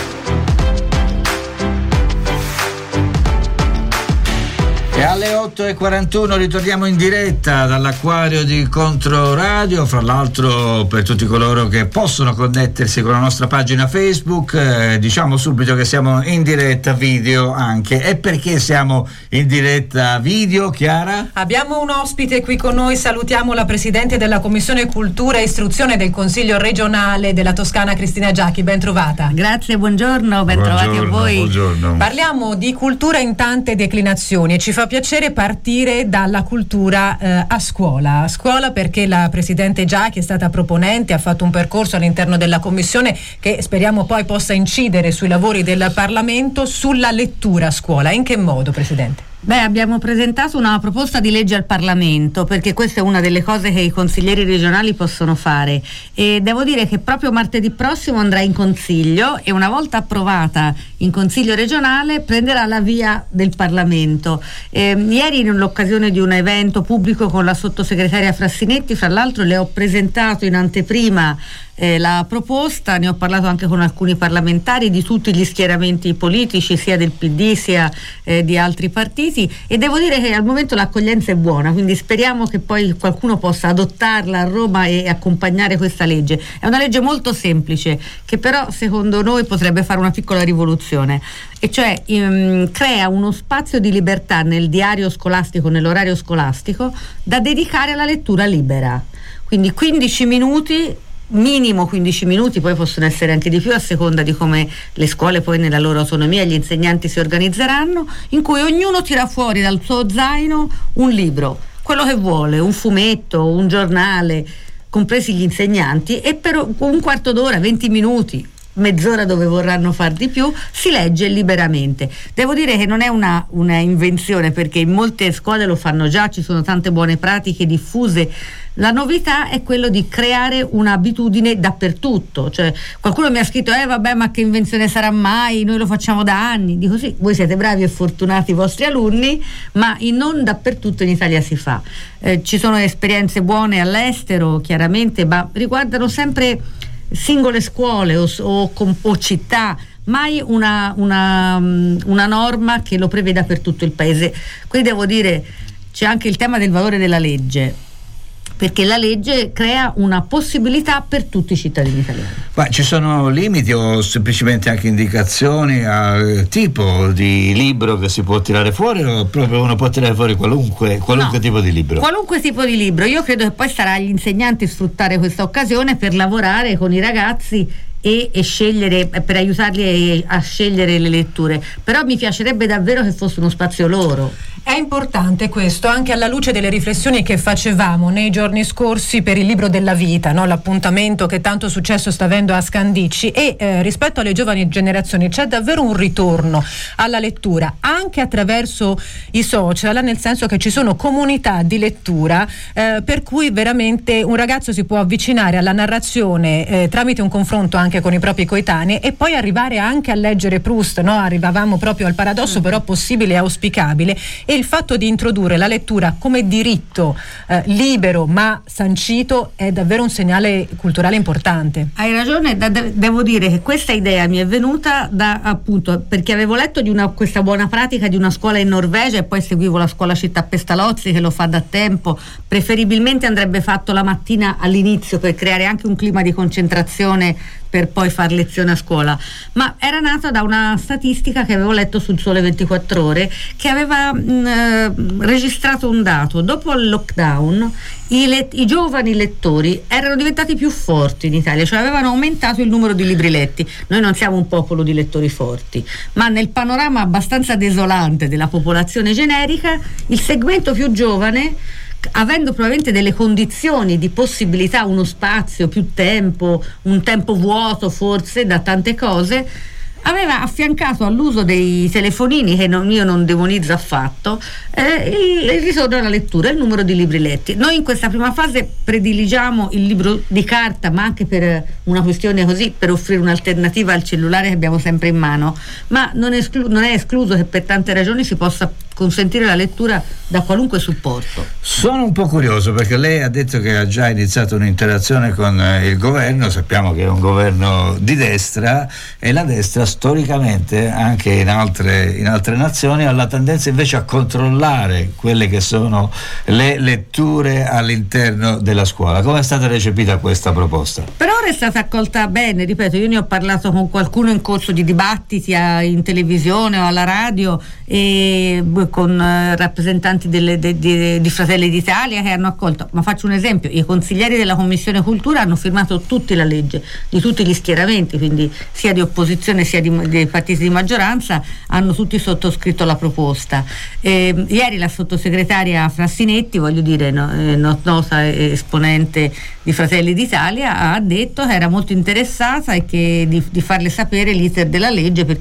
E alle 8:41 ritorniamo in diretta dall'acquario di Controradio. Fra l'altro, per tutti coloro che possono connettersi con la nostra pagina Facebook, diciamo subito che siamo in diretta video anche. E perché siamo in diretta video, Chiara? Abbiamo un ospite qui con noi, salutiamo la Presidente della Commissione Cultura e Istruzione del Consiglio regionale della Toscana, Cristina Giachi, ben trovata. Grazie, buongiorno, ben trovati a voi. Buongiorno. Parliamo di cultura in tante declinazioni e ci fa piacere partire dalla cultura a scuola perché la Presidente Giachi è stata proponente, ha fatto un percorso all'interno della Commissione che speriamo poi possa incidere sui lavori del Parlamento sulla lettura a scuola. In che modo, Presidente? Abbiamo presentato una proposta di legge al Parlamento, perché questa è una delle cose che i consiglieri regionali possono fare, e devo dire che proprio martedì prossimo andrà in Consiglio e una volta approvata in Consiglio regionale prenderà la via del Parlamento. Ieri, in l'occasione di un evento pubblico con la sottosegretaria Frassinetti, fra l'altro le ho presentato in anteprima la proposta, ne ho parlato anche con alcuni parlamentari di tutti gli schieramenti politici, sia del PD sia di altri partiti, e devo dire che al momento l'accoglienza è buona, quindi speriamo che poi qualcuno possa adottarla a Roma e accompagnare questa legge. È una legge molto semplice che però secondo noi potrebbe fare una piccola rivoluzione, e cioè crea uno spazio di libertà nel diario scolastico, nell'orario scolastico, da dedicare alla lettura libera, quindi 15 minuti, minimo 15 minuti, poi possono essere anche di più a seconda di come le scuole poi nella loro autonomia gli insegnanti si organizzeranno, in cui ognuno tira fuori dal suo zaino un libro, quello che vuole, un fumetto, un giornale, compresi gli insegnanti, e per un quarto d'ora, 20 minuti, mezz'ora dove vorranno far di più, si legge liberamente. Devo dire che non è una invenzione, perché in molte scuole lo fanno già, ci sono tante buone pratiche diffuse. La novità è quello di creare un'abitudine dappertutto. Cioè, qualcuno mi ha scritto vabbè, ma che invenzione sarà mai, noi lo facciamo da anni. Dico sì, voi siete bravi e fortunati, i vostri alunni, ma non dappertutto in Italia si fa. Ci sono esperienze buone all'estero, chiaramente, ma riguardano sempre singole scuole o città, mai una norma che lo preveda per tutto il paese. Qui devo dire c'è anche il tema del valore della legge, perché la legge crea una possibilità per tutti i cittadini italiani. Ma ci sono limiti o semplicemente anche indicazioni al tipo di libro che si può tirare fuori, o proprio uno può tirare fuori qualunque tipo di libro? Qualunque tipo di libro. Io credo che poi sarà agli insegnanti sfruttare questa occasione per lavorare con i ragazzi e scegliere, per aiutarli a scegliere le letture, però mi piacerebbe davvero che fosse uno spazio loro. È importante questo, anche alla luce delle riflessioni che facevamo nei giorni scorsi per il libro della vita, no? L'appuntamento che tanto successo sta avendo a Scandicci, e rispetto alle giovani generazioni c'è davvero un ritorno alla lettura anche attraverso i social, nel senso che ci sono comunità di lettura per cui veramente un ragazzo si può avvicinare alla narrazione tramite un confronto anche con i propri coetanei, e poi arrivare anche a leggere Proust, no? Arrivavamo proprio al paradosso però possibile e auspicabile, e il fatto di introdurre la lettura come diritto libero ma sancito è davvero un segnale culturale importante. Hai ragione, devo dire che questa idea mi è venuta appunto perché avevo letto di questa buona pratica di una scuola in Norvegia, e poi seguivo la scuola Città Pestalozzi che lo fa da tempo. Preferibilmente andrebbe fatto la mattina all'inizio, per creare anche un clima di concentrazione per poi far lezione a scuola, ma era nata da una statistica che avevo letto sul Sole 24 Ore, che aveva registrato un dato: dopo il lockdown i giovani lettori erano diventati più forti in Italia, cioè avevano aumentato il numero di libri letti. Noi non siamo un popolo di lettori forti, ma nel panorama abbastanza desolante della popolazione generica, il segmento più giovane, avendo probabilmente delle condizioni di possibilità, uno spazio, più tempo, un tempo vuoto forse da tante cose, aveva affiancato all'uso dei telefonini, che io non demonizzo affatto, il ritorno alla lettura, il numero di libri letti. Noi in questa prima fase prediligiamo il libro di carta, ma anche per una questione così, per offrire un'alternativa al cellulare che abbiamo sempre in mano, ma non è escluso che per tante ragioni si possa consentire la lettura da qualunque supporto. Sono un po' curioso, perché lei ha detto che ha già iniziato un'interazione con il governo. Sappiamo che è un governo di destra, e la destra storicamente anche in altre nazioni ha la tendenza invece a controllare quelle che sono le letture all'interno della scuola. Come è stata recepita questa proposta? Per ora è stata accolta bene, ripeto, io ne ho parlato con qualcuno in corso di dibattiti in televisione o alla radio, e con rappresentanti di Fratelli d'Italia che hanno accolto. Ma faccio un esempio: i consiglieri della Commissione Cultura hanno firmato tutti la legge, di tutti gli schieramenti, quindi sia di opposizione sia dei partiti di maggioranza, hanno tutti sottoscritto la proposta. Ieri la sottosegretaria Frassinetti, voglio dire, nota esponente di Fratelli d'Italia, ha detto che era molto interessata e che di farle sapere l'iter della legge, perché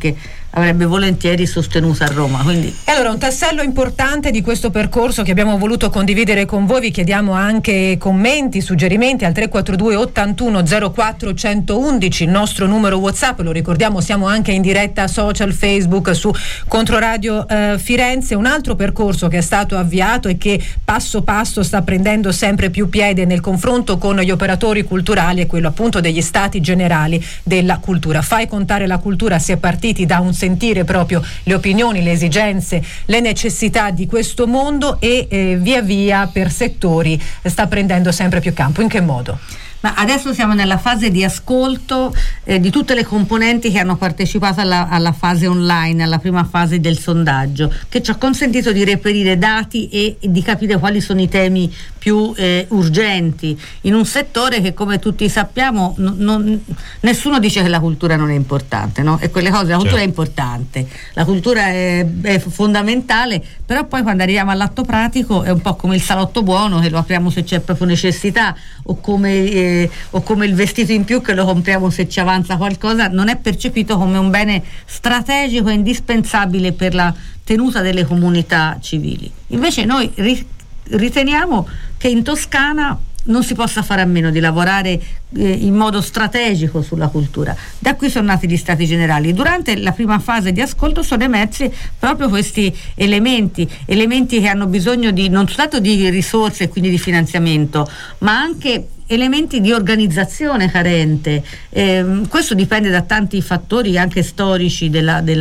avrebbe volentieri sostenuto a Roma. Quindi. E allora un tassello importante di questo percorso che abbiamo voluto condividere con voi, vi chiediamo anche commenti, suggerimenti al 342 81 04 111, il nostro numero WhatsApp, lo ricordiamo, siamo anche in diretta social, Facebook, su Controradio Firenze. Un altro percorso che è stato avviato e che passo passo sta prendendo sempre più piede nel confronto con gli operatori culturali è quello appunto degli stati generali della cultura. Fai contare la cultura, si è partiti da un sentire proprio le opinioni, le esigenze, le necessità di questo mondo e via via per settori sta prendendo sempre più campo. In che modo? Ma adesso siamo nella fase di ascolto di tutte le componenti che hanno partecipato alla fase online, alla prima fase del sondaggio, che ci ha consentito di reperire dati e di capire quali sono i temi più urgenti in un settore che, come tutti sappiamo, nessuno dice che la cultura non è importante, no? E quelle cose, la cultura è importante, la cultura è fondamentale, però poi quando arriviamo all'atto pratico è un po' come il salotto buono, che lo apriamo se c'è proprio necessità, o come il vestito in più che lo compriamo se ci avanza qualcosa, non è percepito come un bene strategico e indispensabile per la tenuta delle comunità civili. Invece noi riteniamo che in Toscana non si possa fare a meno di lavorare in modo strategico sulla cultura. Da qui sono nati gli stati generali. Durante la prima fase di ascolto sono emersi proprio questi elementi che hanno bisogno di non soltanto di risorse e quindi di finanziamento, ma anche elementi di organizzazione carente. Questo dipende da tanti fattori anche storici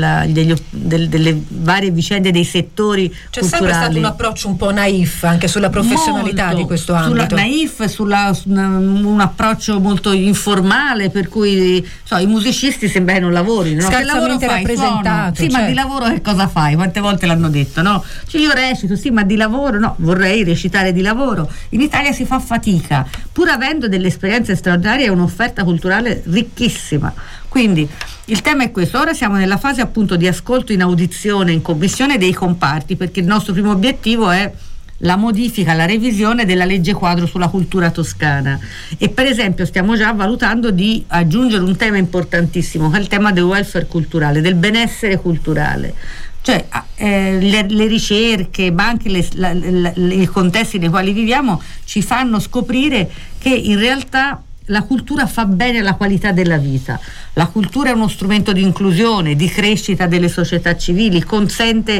delle varie vicende dei settori c'è culturali. Sempre stato un approccio un po' naif anche sulla professionalità di questo ambito. Un approccio molto informale, per cui i musicisti sembra che non lavorino, no? Che lavoro fai? Rappresentato, sì, ma di lavoro che cosa fai? Quante volte l'hanno detto, no? Io recito, sì, ma di lavoro no, vorrei recitare di lavoro. In Italia si fa fatica, pur avendo delle esperienze straordinarie e un'offerta culturale ricchissima. Quindi il tema è questo. Ora siamo nella fase appunto di ascolto in audizione, in commissione dei comparti, perché il nostro primo obiettivo è la modifica, la revisione della legge quadro sulla cultura toscana, e per esempio stiamo già valutando di aggiungere un tema importantissimo, che è il tema del welfare culturale, del benessere culturale. Cioè le ricerche, ma anche i contesti nei quali viviamo ci fanno scoprire che in realtà la cultura fa bene alla qualità della vita. La cultura è uno strumento di inclusione, di crescita delle società civili, consente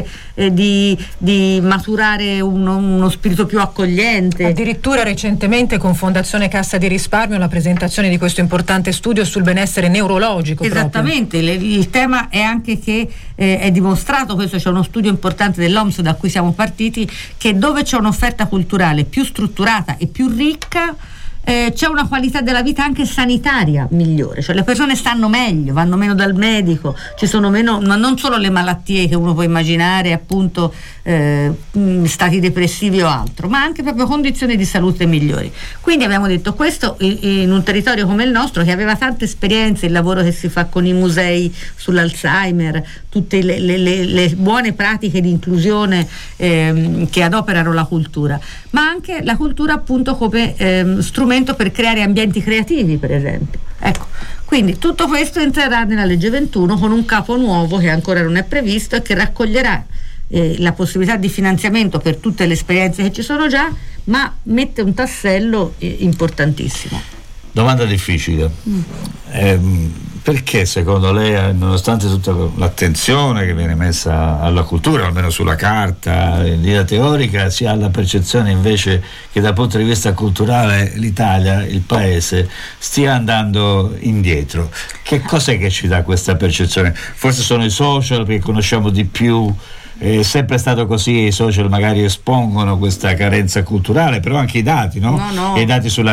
di maturare uno spirito più accogliente. Addirittura recentemente con Fondazione Cassa di Risparmio la presentazione di questo importante studio sul benessere neurologico. Esattamente, il tema è anche che è dimostrato, questo c'è uno studio importante dell'OMS da cui siamo partiti, che dove c'è un'offerta culturale più strutturata e più ricca c'è una qualità della vita anche sanitaria migliore, cioè le persone stanno meglio, vanno meno dal medico, ci sono meno, ma non solo le malattie che uno può immaginare, appunto stati depressivi o altro, ma anche proprio condizioni di salute migliori. Quindi abbiamo detto questo in un territorio come il nostro, che aveva tante esperienze, il lavoro che si fa con i musei sull'Alzheimer, tutte le buone pratiche di inclusione che adoperano la cultura, ma anche la cultura appunto come strumento per creare ambienti creativi, per esempio. Ecco, quindi tutto questo entrerà nella legge 21 con un capo nuovo che ancora non è previsto e che raccoglierà la possibilità di finanziamento per tutte le esperienze che ci sono già, ma mette un tassello importantissimo. Domanda difficile. Perché secondo lei, nonostante tutta l'attenzione che viene messa alla cultura, almeno sulla carta, in linea teorica, si ha la percezione invece che dal punto di vista culturale l'Italia, il paese, stia andando indietro? Che cos'è che ci dà questa percezione? Forse sono i social, perché conosciamo di più. È sempre stato così, i social magari espongono questa carenza culturale, però anche i dati, no? I dati sui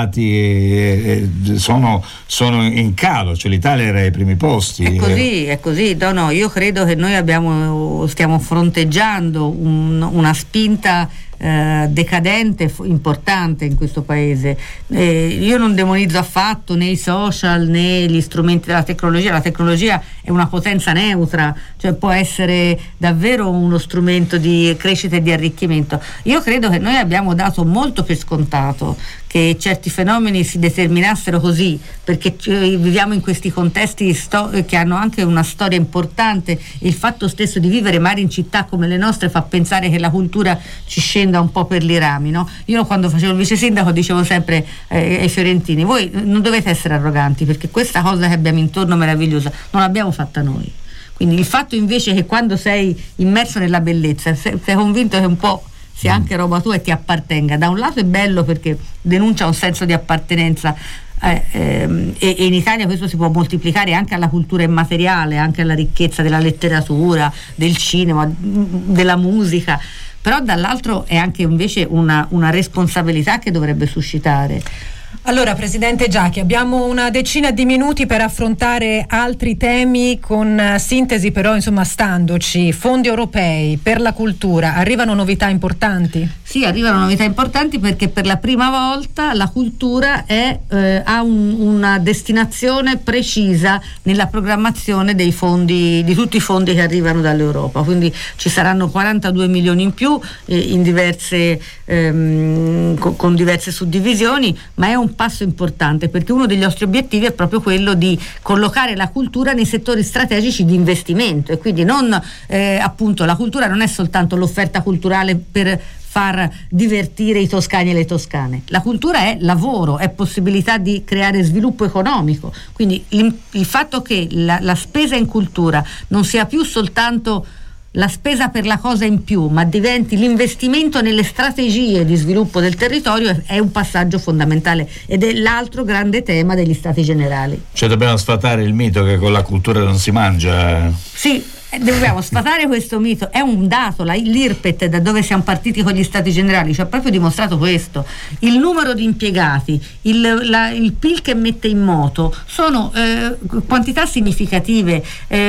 laureati sono in calo, cioè l'Italia era ai primi posti. È così. No, io credo che noi stiamo fronteggiando una spinta decadente importante in questo paese. Io non demonizzo affatto né i social né gli strumenti della tecnologia. La tecnologia è una potenza neutra, cioè può essere davvero uno strumento di crescita e di arricchimento. Io credo che noi abbiamo dato molto per scontato che certi fenomeni si determinassero così, perché viviamo in questi contesti che hanno anche una storia importante. Il fatto stesso di vivere magari in città come le nostre fa pensare che la cultura ci scenda un po' per i rami, no? Io quando facevo il vice sindaco dicevo sempre ai fiorentini: voi non dovete essere arroganti, perché questa cosa che abbiamo intorno meravigliosa non l'abbiamo fatta noi. Quindi il fatto invece che quando sei immerso nella bellezza sei convinto che un po' sia anche roba tua e ti appartenga, da un lato è bello perché denuncia un senso di appartenenza, e in Italia questo si può moltiplicare anche alla cultura immateriale, anche alla ricchezza della letteratura, del cinema, della musica, però dall'altro è anche invece una responsabilità che dovrebbe suscitare. Allora, Presidente Giachi, abbiamo una decina di minuti per affrontare altri temi con sintesi, però insomma standoci. Fondi europei per la cultura, arrivano novità importanti? Sì, arrivano novità importanti perché per la prima volta la cultura ha una destinazione precisa nella programmazione dei fondi, di tutti i fondi che arrivano dall'Europa, quindi ci saranno 42 milioni in più in diverse con diverse suddivisioni, ma è un passo importante perché uno degli nostri obiettivi è proprio quello di collocare la cultura nei settori strategici di investimento, e quindi non appunto la cultura non è soltanto l'offerta culturale per far divertire i toscani e le toscane. La cultura è lavoro, è possibilità di creare sviluppo economico, quindi il fatto che la spesa in cultura non sia più soltanto la spesa per la cosa in più, ma diventi l'investimento nelle strategie di sviluppo del territorio, è un passaggio fondamentale ed è l'altro grande tema degli Stati Generali. Cioè dobbiamo sfatare il mito che con la cultura non si mangia. Sì, dobbiamo sfatare questo mito, è un dato, l'IRPET, da dove siamo partiti con gli Stati Generali, ci ha proprio dimostrato questo. Il numero di impiegati, il PIL che mette in moto sono quantità significative,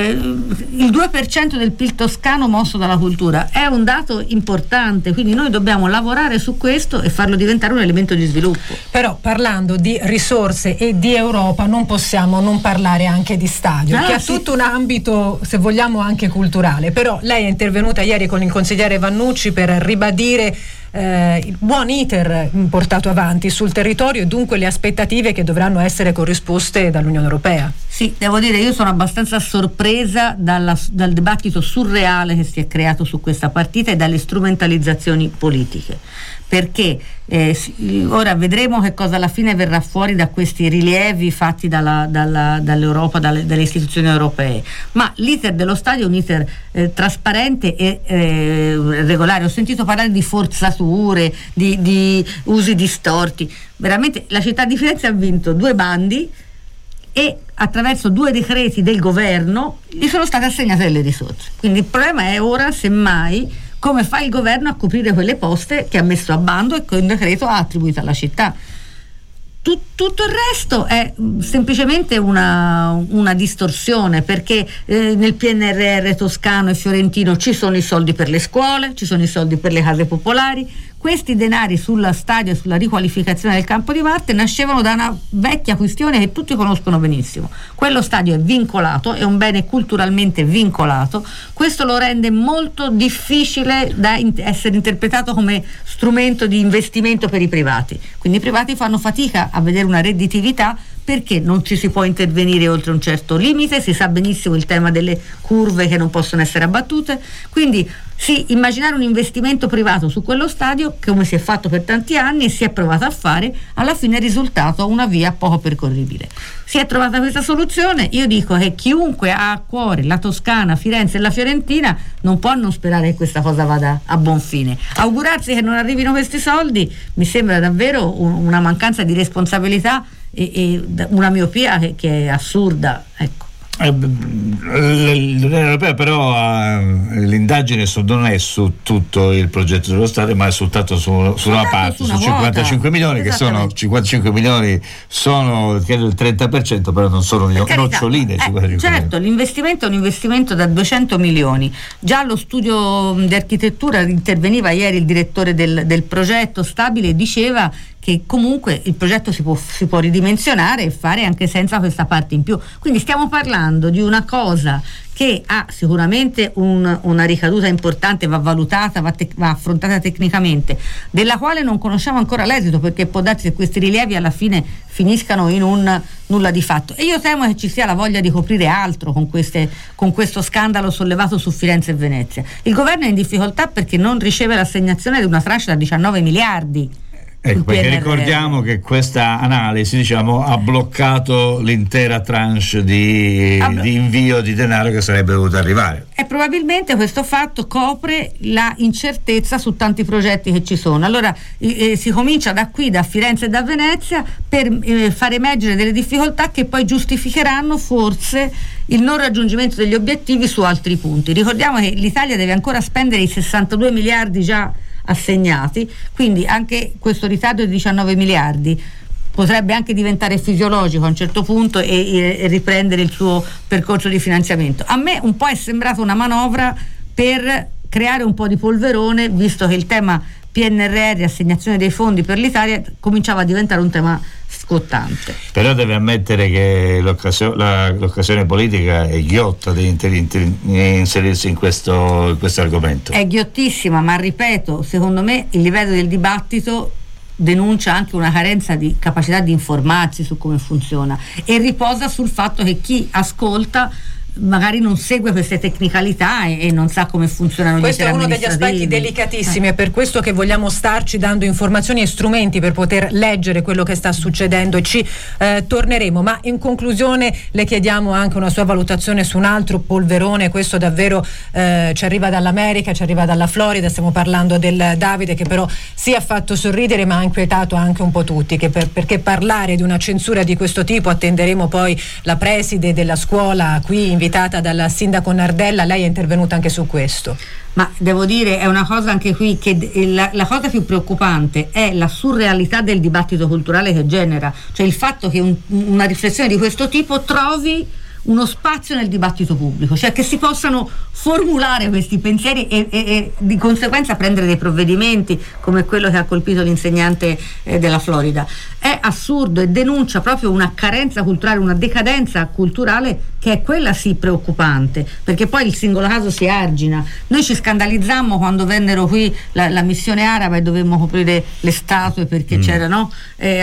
il 2% del PIL toscano mosso dalla cultura è un dato importante, quindi noi dobbiamo lavorare su questo e farlo diventare un elemento di sviluppo. Però parlando di risorse e di Europa non possiamo non parlare anche di stadio, che ha tutto un ambito, se vogliamo, anche culturale. Però lei è intervenuta ieri con il consigliere Vannucci per ribadire il buon iter portato avanti sul territorio e dunque le aspettative che dovranno essere corrisposte dall'Unione Europea. Sì, devo dire, io sono abbastanza sorpresa dal dibattito surreale che si è creato su questa partita e dalle strumentalizzazioni politiche, perché ora vedremo che cosa alla fine verrà fuori da questi rilievi fatti dall'Europa, dalle istituzioni europee, ma l'iter dello stadio è un iter trasparente e regolare. Ho sentito parlare di forzature, di usi distorti. Veramente la città di Firenze ha vinto 2 bandi e attraverso 2 decreti del governo gli sono state assegnate delle risorse, quindi il problema è ora semmai come fa il governo a coprire quelle poste che ha messo a bando e che un decreto ha attribuito alla città. Tutto il resto è semplicemente una distorsione, perché nel PNRR toscano e fiorentino ci sono i soldi per le scuole, ci sono i soldi per le case popolari. Questi denari sulla stadio e sulla riqualificazione del Campo di Marte nascevano da una vecchia questione che tutti conoscono benissimo. Quello stadio è vincolato, è un bene culturalmente vincolato, questo lo rende molto difficile da essere interpretato come strumento di investimento per i privati, quindi i privati fanno fatica a vedere una redditività perché non ci si può intervenire oltre un certo limite, si sa benissimo il tema delle curve che non possono essere abbattute, quindi sì, immaginare un investimento privato su quello stadio, come si è fatto per tanti anni e si è provato a fare, alla fine è risultato una via poco percorribile. Si è trovata questa soluzione, io dico che chiunque ha a cuore la Toscana, Firenze e la Fiorentina non può non sperare che questa cosa vada a buon fine. Augurarsi che non arrivino questi soldi mi sembra davvero una mancanza di responsabilità e una miopia che è assurda, ecco. L'Unione Europea però l'indagine non è su tutto il progetto dello stadio, ma è soltanto su una parte, su 55 milioni, che sono 55 milioni, sono credo il 30%, però non sono noccioline. Certo, l'investimento è un investimento da 200 milioni. Già allo studio di architettura interveniva ieri il direttore del progetto Stabile e diceva che comunque il progetto si può ridimensionare e fare anche senza questa parte in più. Quindi stiamo parlando di una cosa che ha sicuramente una ricaduta importante, va valutata, va affrontata tecnicamente, della quale non conosciamo ancora l'esito, perché può darsi che questi rilievi alla fine finiscano in un nulla di fatto. E io temo che ci sia la voglia di coprire altro con questo scandalo sollevato su Firenze e Venezia. Il governo è in difficoltà perché non riceve l'assegnazione di una tranche da 19 miliardi. Ecco, perché ricordiamo che questa analisi, diciamo, ha bloccato l'intera tranche di invio di denaro che sarebbe dovuto arrivare. E probabilmente questo fatto copre la incertezza su tanti progetti che ci sono. Allora si comincia da qui, da Firenze e da Venezia, per far emergere delle difficoltà che poi giustificheranno forse il non raggiungimento degli obiettivi su altri punti. Ricordiamo che l'Italia deve ancora spendere i 62 miliardi già assegnati, quindi anche questo ritardo di 19 miliardi potrebbe anche diventare fisiologico a un certo punto e riprendere il suo percorso di finanziamento. A me un po' è sembrata una manovra per creare un po' di polverone, visto che il tema PNRR, assegnazione dei fondi per l'Italia, cominciava a diventare un tema scottante. Però deve ammettere che l'occasione politica è ghiotta di inserirsi in questo argomento. È ghiottissima, ma ripeto, secondo me il livello del dibattito denuncia anche una carenza di capacità di informarsi su come funziona e riposa sul fatto che chi ascolta magari non segue queste tecnicalità e non sa come funzionano gli Questo è uno degli aspetti delicatissimi, è per questo che vogliamo starci dando informazioni e strumenti per poter leggere quello che sta succedendo e ci torneremo. Ma in conclusione le chiediamo anche una sua valutazione su un altro polverone. Questo davvero ci arriva dall'America, ci arriva dalla Florida, stiamo parlando del Davide, che però sì ha fatto sorridere ma ha inquietato anche un po' tutti, perché parlare di una censura di questo tipo, attenderemo poi la preside della scuola qui invitata dal sindaco Nardella. Lei è intervenuta anche su questo. Ma devo dire, è una cosa anche qui che la cosa più preoccupante è la surrealità del dibattito culturale che genera, cioè il fatto che una riflessione di questo tipo trovi uno spazio nel dibattito pubblico, cioè che si possano formulare questi pensieri e di conseguenza prendere dei provvedimenti come quello che ha colpito l'insegnante della Florida. È assurdo e denuncia proprio una carenza culturale, una decadenza culturale che è quella sì preoccupante, perché poi il singolo caso si argina. Noi ci scandalizzammo quando vennero qui la missione araba e dovemmo coprire le statue perché c'erano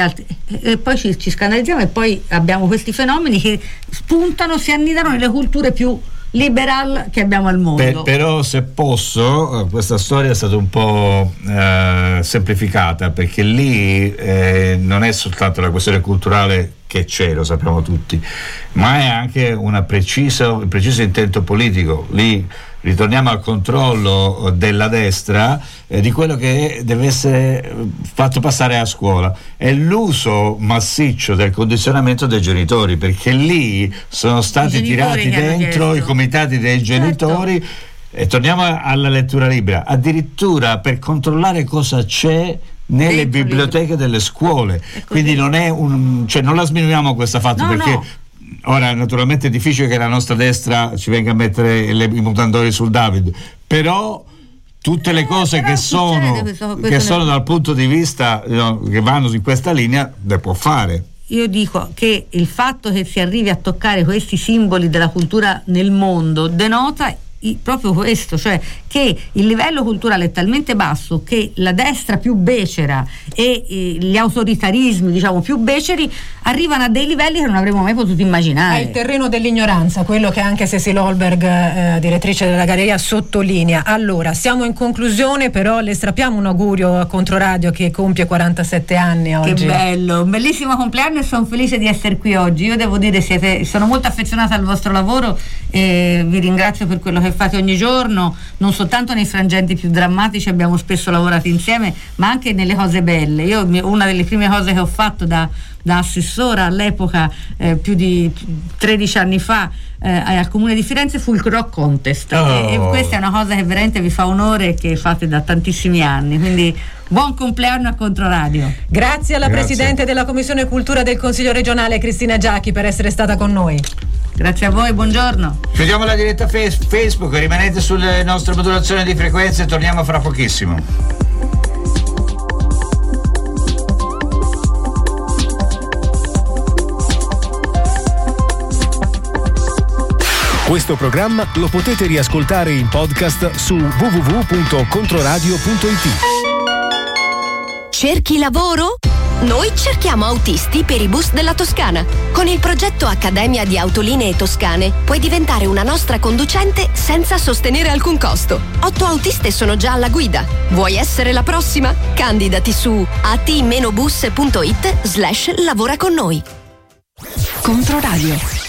e poi ci scandalizziamo e poi abbiamo questi fenomeni che spuntano, si annidano nelle culture più liberal che abbiamo al mondo. Però se posso, questa storia è stata un po' semplificata, perché lì non è soltanto la questione culturale che c'è, lo sappiamo tutti, ma è anche un preciso intento politico. Lì ritorniamo al controllo della destra di quello che deve essere fatto passare a scuola, è l'uso massiccio del condizionamento dei genitori, perché lì sono stati tirati dentro i comitati dei genitori. E torniamo alla lettura libera, addirittura per controllare cosa c'è nelle biblioteche delle scuole, quindi non è non la sminuiamo questa fatto, perché ora naturalmente è difficile che la nostra destra ci venga a mettere i mutandori sul David, però tutte le cose che sono dal punto di vista che vanno in questa linea le può fare. Io dico che il fatto che si arrivi a toccare questi simboli della cultura nel mondo denota proprio questo, cioè che il livello culturale è talmente basso che la destra più becera e gli autoritarismi diciamo più beceri arrivano a dei livelli che non avremmo mai potuto immaginare. È il terreno dell'ignoranza, quello che anche Cecil Holberg, direttrice della Galleria, sottolinea. Allora, siamo in conclusione, però le strappiamo un augurio a Controradio che compie 47 anni oggi. Che bello, un bellissimo compleanno e sono felice di essere qui oggi. Io devo dire, sono molto affezionata al vostro lavoro e vi ringrazio per quello che fate ogni giorno, non soltanto nei frangenti più drammatici abbiamo spesso lavorato insieme, ma anche nelle cose belle. Io una delle prime cose che ho fatto da assessora all'epoca, più di 13 anni fa, al Comune di Firenze fu il Rock Contest e questa è una cosa che veramente vi fa onore e che fate da tantissimi anni, quindi buon compleanno a Controradio. Grazie alla Presidente della Commissione Cultura del Consiglio regionale Cristina Giachi per essere stata con noi. Grazie a voi, buongiorno. Chiudiamo la diretta Facebook, rimanete sulle nostre modulazioni di frequenze, torniamo fra pochissimo. Questo programma lo potete riascoltare in podcast su www.controradio.it. Cerchi lavoro? Noi cerchiamo autisti per i bus della Toscana. Con il progetto Accademia di Autolinee Toscane puoi diventare una nostra conducente senza sostenere alcun costo. 8 autiste sono già alla guida. Vuoi essere la prossima? Candidati su at-bus.it/lavora con noi. Controradio.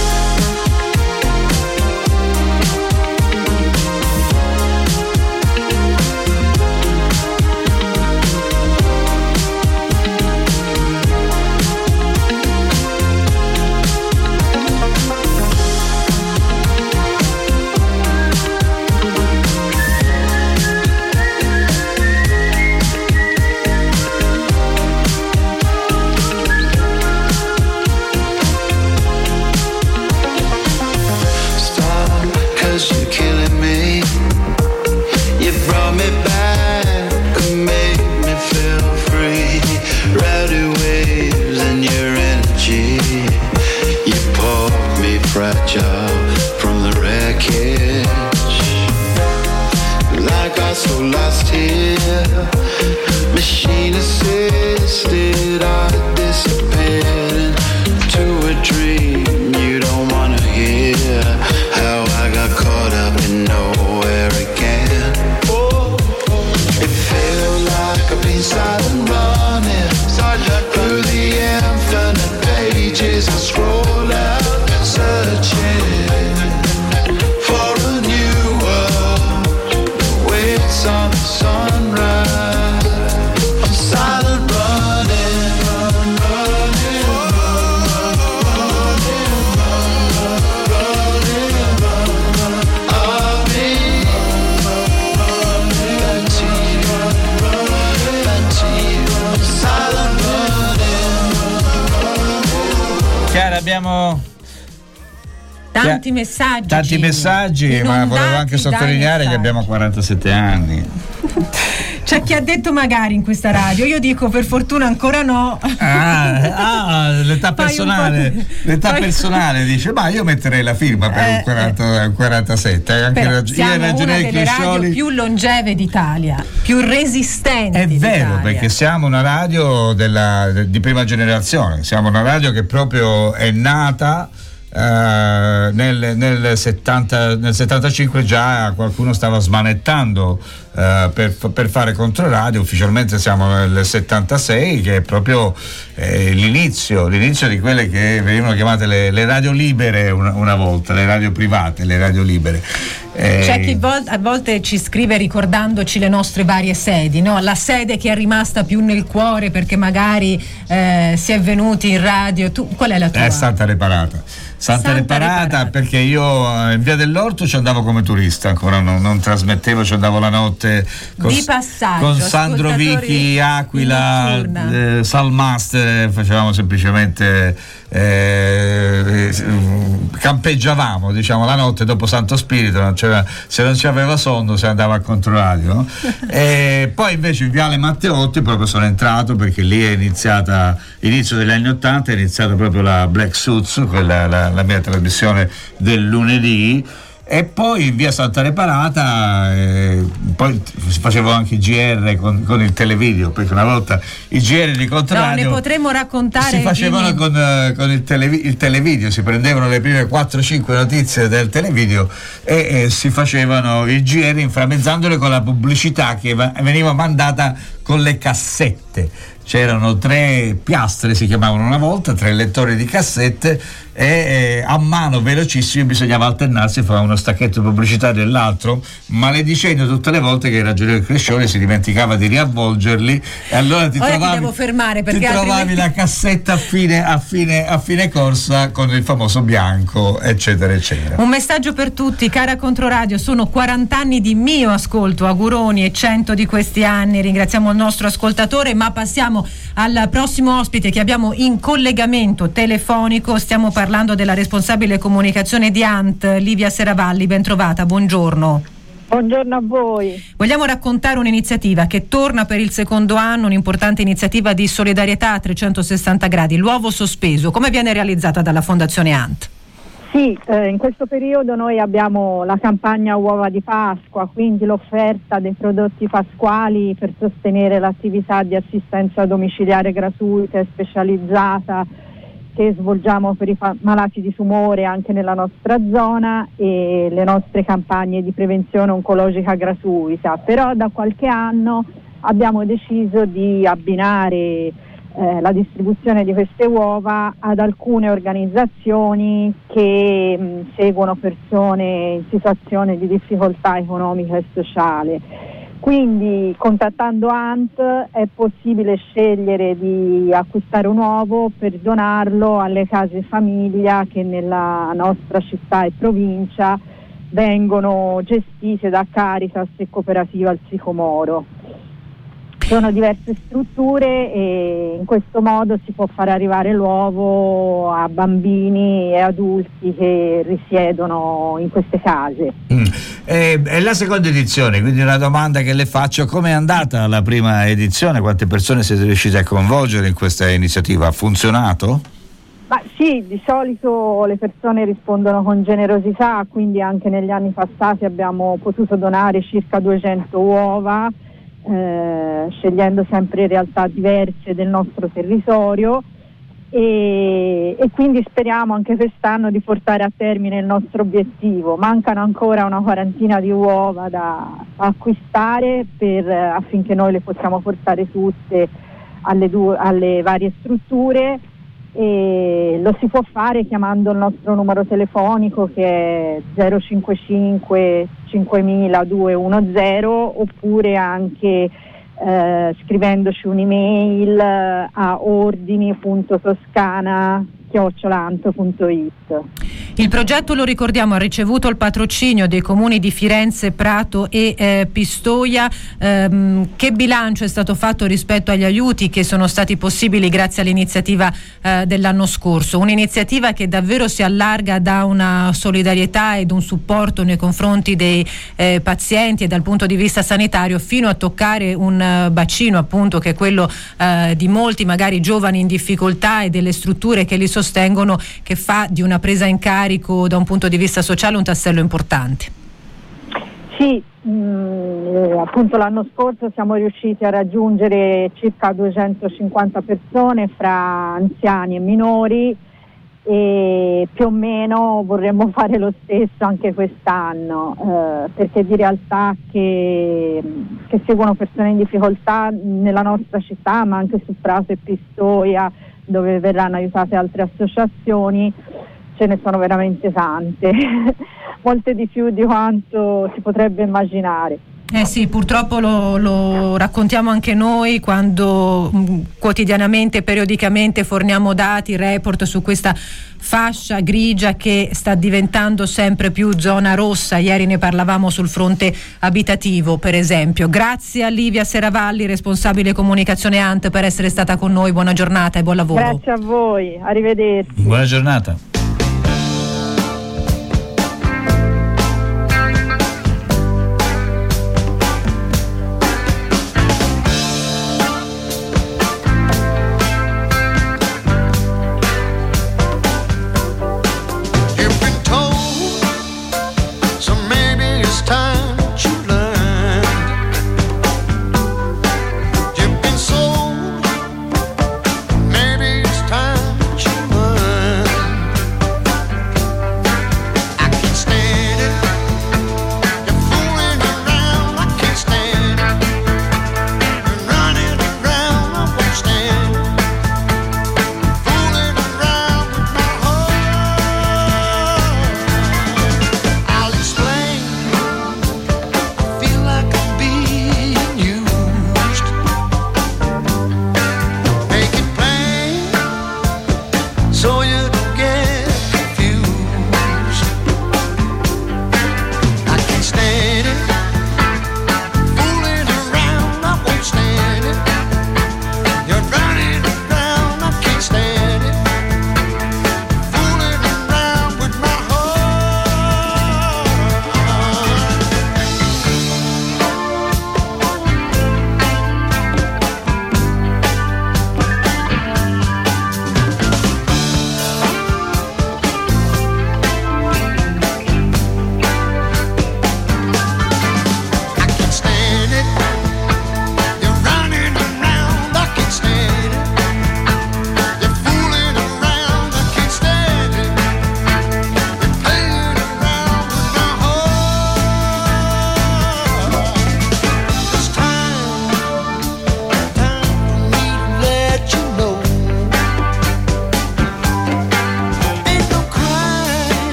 From the wreckage, like I so lost here, machine assisted, I disappeared into a dream you don't wanna hear, how I got caught up in nowhere again. It felt like I've been silent running through the infinite pages I scroll out, searching for a new world, waits on the sunrise. I'm silent running, running, I've been back to you, I'm silent running. Chiara, abbiamo tanti messaggi, ma volevo anche sottolineare che abbiamo 47 anni. C'è chi ha detto magari in questa radio, io dico per fortuna ancora no. L'età personale dice, ma io metterei la firma per un 47. Anche siamo una delle radio più longeve d'Italia, più resistenti. È vero, d'Italia. perché siamo una radio di prima generazione, siamo una radio che proprio è nata nel 75, già qualcuno stava smanettando per fare Controradio. Ufficialmente siamo nel 76, che è proprio l'inizio di quelle che venivano chiamate le radio libere una volta, le radio private, le radio libere. C'è chi a volte ci scrive ricordandoci le nostre varie sedi, no? La sede che è rimasta più nel cuore perché magari si è venuti in radio. Tu, qual è la tua? Santa Reparata, perché io in Via dell'Orto ci andavo come turista, ancora non trasmettevo, ci andavo la notte di passaggio, con Sandro Vichi, Aquila, Salmaster, facevamo semplicemente campeggiavamo, diciamo, la notte dopo Santo Spirito, se non ci aveva sonno si andava a Controradio, no? E poi invece in Viale Matteotti proprio sono entrato, perché lì è iniziata, inizio degli anni 80, è iniziata proprio la Black Suits, la mia trasmissione del lunedì. E poi in Via Santa Reparata poi facevo anche i GR con il televideo, perché una volta i GR di Controradio ne potremmo raccontare, si facevano con il televideo, si prendevano le prime 4-5 notizie del televideo e si facevano i GR inframmezzandole con la pubblicità che veniva mandata con le cassette. C'erano 3 piastre, si chiamavano una volta, 3 lettori di cassette, e a mano velocissimi bisognava alternarsi fra uno stacchetto pubblicitario e l'altro, maledicendo tutte le volte che il ragioniere Crescione si dimenticava di riavvolgerli, e allora ti trovavi la cassetta a fine corsa con il famoso bianco, eccetera eccetera. Un messaggio per tutti: cara Controradio, sono 40 anni di mio ascolto, auguroni, e 100 di questi anni. Ringraziamo il nostro ascoltatore, ma passiamo al prossimo ospite che abbiamo in collegamento telefonico. Stiamo parlando della responsabile comunicazione di ANT, Livia Seravalli. Ben trovata, buongiorno. Buongiorno a voi. Vogliamo raccontare un'iniziativa che torna per il secondo anno, un'importante iniziativa di solidarietà a 360 gradi, l'uovo sospeso. Come viene realizzata dalla Fondazione ANT? Sì, in questo periodo noi abbiamo la campagna uova di Pasqua, quindi l'offerta dei prodotti pasquali per sostenere l'attività di assistenza domiciliare gratuita e specializzata che svolgiamo per i malati di tumore anche nella nostra zona, e le nostre campagne di prevenzione oncologica gratuita. Però da qualche anno abbiamo deciso di abbinare la distribuzione di queste uova ad alcune organizzazioni che seguono persone in situazione di difficoltà economica e sociale. Quindi contattando ANT è possibile scegliere di acquistare un uovo per donarlo alle case famiglia che nella nostra città e provincia vengono gestite da Caritas e Cooperativa Il Sicomoro. Sono diverse strutture e in questo modo si può far arrivare l'uovo a bambini e adulti che risiedono in queste case. È la seconda edizione, quindi una domanda che le faccio: com'è andata la prima edizione? Quante persone siete riusciti a coinvolgere in questa iniziativa? Ha funzionato? Ma sì, di solito le persone rispondono con generosità, quindi anche negli anni passati abbiamo potuto donare circa 200 uova, scegliendo sempre realtà diverse del nostro territorio, e quindi speriamo anche quest'anno di portare a termine il nostro obiettivo. Mancano ancora una quarantina di uova da acquistare affinché noi le possiamo portare tutte alle varie strutture, e lo si può fare chiamando il nostro numero telefonico che è 055 5000 210, oppure anche scrivendoci un'email a ordini.toscana@anto.it. Il progetto, lo ricordiamo, ha ricevuto il patrocinio dei comuni di Firenze, Prato e Pistoia. Che bilancio è stato fatto rispetto agli aiuti che sono stati possibili grazie all'iniziativa dell'anno scorso? Un'iniziativa che davvero si allarga da una solidarietà ed un supporto nei confronti dei pazienti e dal punto di vista sanitario, fino a toccare un bacino appunto che è quello di molti magari giovani in difficoltà e delle strutture che li sostengono, che fa di una presa in carico da un punto di vista sociale un tassello importante. Sì, appunto l'anno scorso siamo riusciti a raggiungere circa 250 persone fra anziani e minori, e più o meno vorremmo fare lo stesso anche quest'anno, perché di realtà che seguono persone in difficoltà nella nostra città, ma anche su Prato e Pistoia, dove verranno aiutate altre associazioni, ce ne sono veramente tante, molte di più di quanto si potrebbe immaginare. Sì, purtroppo lo raccontiamo anche noi quando quotidianamente, periodicamente forniamo dati, report su questa fascia grigia che sta diventando sempre più zona rossa. Ieri ne parlavamo sul fronte abitativo, per esempio. Grazie a Livia Seravalli, responsabile comunicazione ANT, per essere stata con noi. Buona giornata e buon lavoro. Grazie a voi, arrivederci. Buona giornata.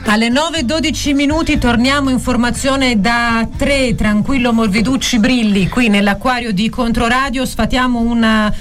Alle 9:12 torniamo, informazione da 3, Tranquillo Molviducci Brilli, qui nell'acquario di Controradio. Sfatiamo una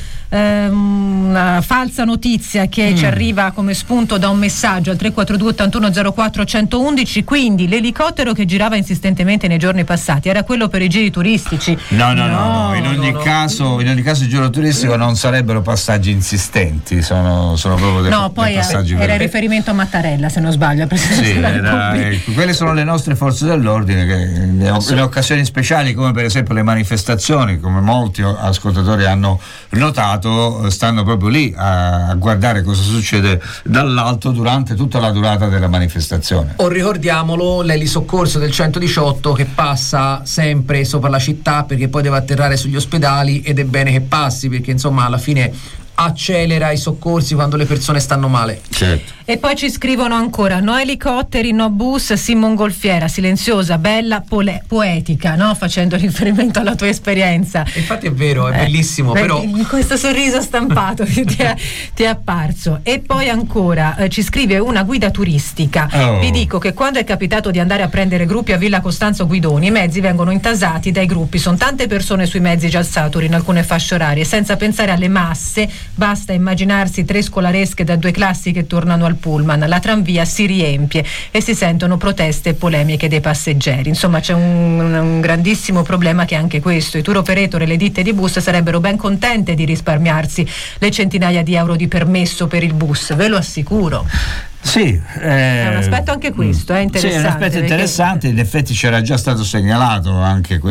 falsa notizia che ci arriva come spunto da un messaggio al 342 81 04 111. Quindi l'elicottero che girava insistentemente nei giorni passati era quello per i giri turistici? No. In ogni caso il giro turistico non sarebbero passaggi insistenti, sono proprio dei passaggi era il riferimento a Mattarella, se non sbaglio, Presidente della Repubblica. Quelle sono le nostre forze dell'ordine che in occasioni speciali, come per esempio le manifestazioni, come molti ascoltatori hanno notato, stanno proprio lì a guardare cosa succede dall'alto durante tutta la durata della manifestazione. O ricordiamolo, l'elisoccorso del 118 che passa sempre sopra la città, perché poi deve atterrare sugli ospedali, ed è bene che passi, perché insomma alla fine accelera i soccorsi quando le persone stanno male. Certo. E poi ci scrivono ancora: no elicotteri, no bus, sì mongolfiera, silenziosa, bella, poetica, no? Facendo riferimento alla tua esperienza. Infatti è vero, è bellissimo, però questo sorriso stampato che ti è apparso. E poi ancora ci scrive una guida turistica. Vi dico che quando è capitato di andare a prendere gruppi a Villa Costanzo Guidoni, i mezzi vengono intasati dai gruppi, sono tante persone sui mezzi già saturi in alcune fasce orarie, senza pensare alle masse. Basta immaginarsi 3 scolaresche da 2 classi che tornano al pullman, la tranvia si riempie e si sentono proteste e polemiche dei passeggeri. Insomma, c'è un grandissimo problema, che è anche questo: i tour operator e le ditte di bus sarebbero ben contente di risparmiarsi le centinaia di euro di permesso per il bus, ve lo assicuro. Sì, è un aspetto anche questo, è interessante. Sì, è un aspetto interessante, in effetti c'era già stato segnalato anche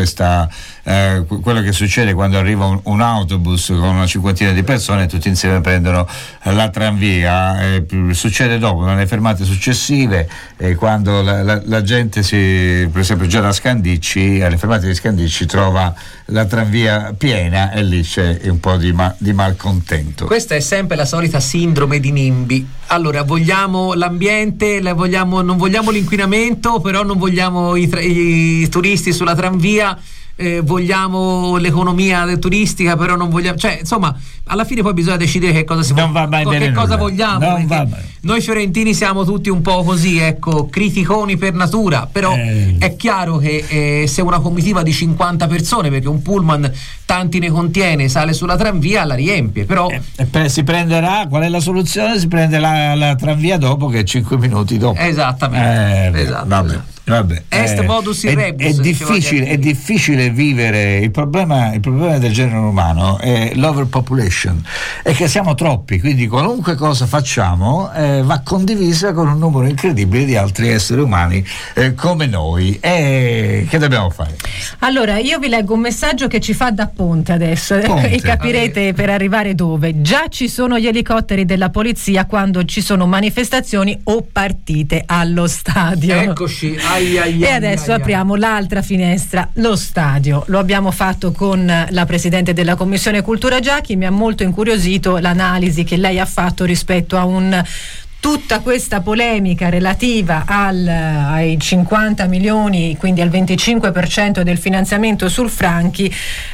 quello che succede quando arriva un autobus con una cinquantina di persone e tutti insieme prendono la tranvia. Succede dopo, nelle fermate successive, quando la gente per esempio già da Scandicci, alle fermate di Scandicci, trova la tranvia piena e lì c'è un po' di malcontento. Questa è sempre la solita sindrome di NIMBY. Allora, vogliamo l'ambiente, non vogliamo l'inquinamento, però non vogliamo i turisti sulla tranvia, vogliamo l'economia turistica, però non vogliamo, cioè insomma alla fine poi bisogna decidere che cosa vogliamo. Noi fiorentini siamo tutti un po' così, ecco, criticoni per natura, però è chiaro che se una comitiva di 50 persone, perché un pullman tanti ne contiene, sale sulla tranvia, la riempie, però si prenderà, qual è la soluzione? Si prende la tranvia dopo, che è 5 minuti dopo. Esattamente. Vabbè, est modus in rebus, è difficile vivere. Il problema del genere umano è l'overpopulation, è che siamo troppi, quindi qualunque cosa facciamo va condivisa con un numero incredibile di altri esseri umani come noi. Che dobbiamo fare? Allora, io vi leggo un messaggio che ci fa da ponte adesso e capirete per arrivare dove. Già ci sono gli elicotteri della polizia quando ci sono manifestazioni o partite allo stadio. Eccoci. E adesso apriamo l'altra finestra, lo stadio. Lo abbiamo fatto con la Presidente della Commissione Cultura Giachi. Mi ha molto incuriosito l'analisi che lei ha fatto rispetto a tutta questa polemica relativa ai 50 milioni, quindi al 25% del finanziamento sul Franchi.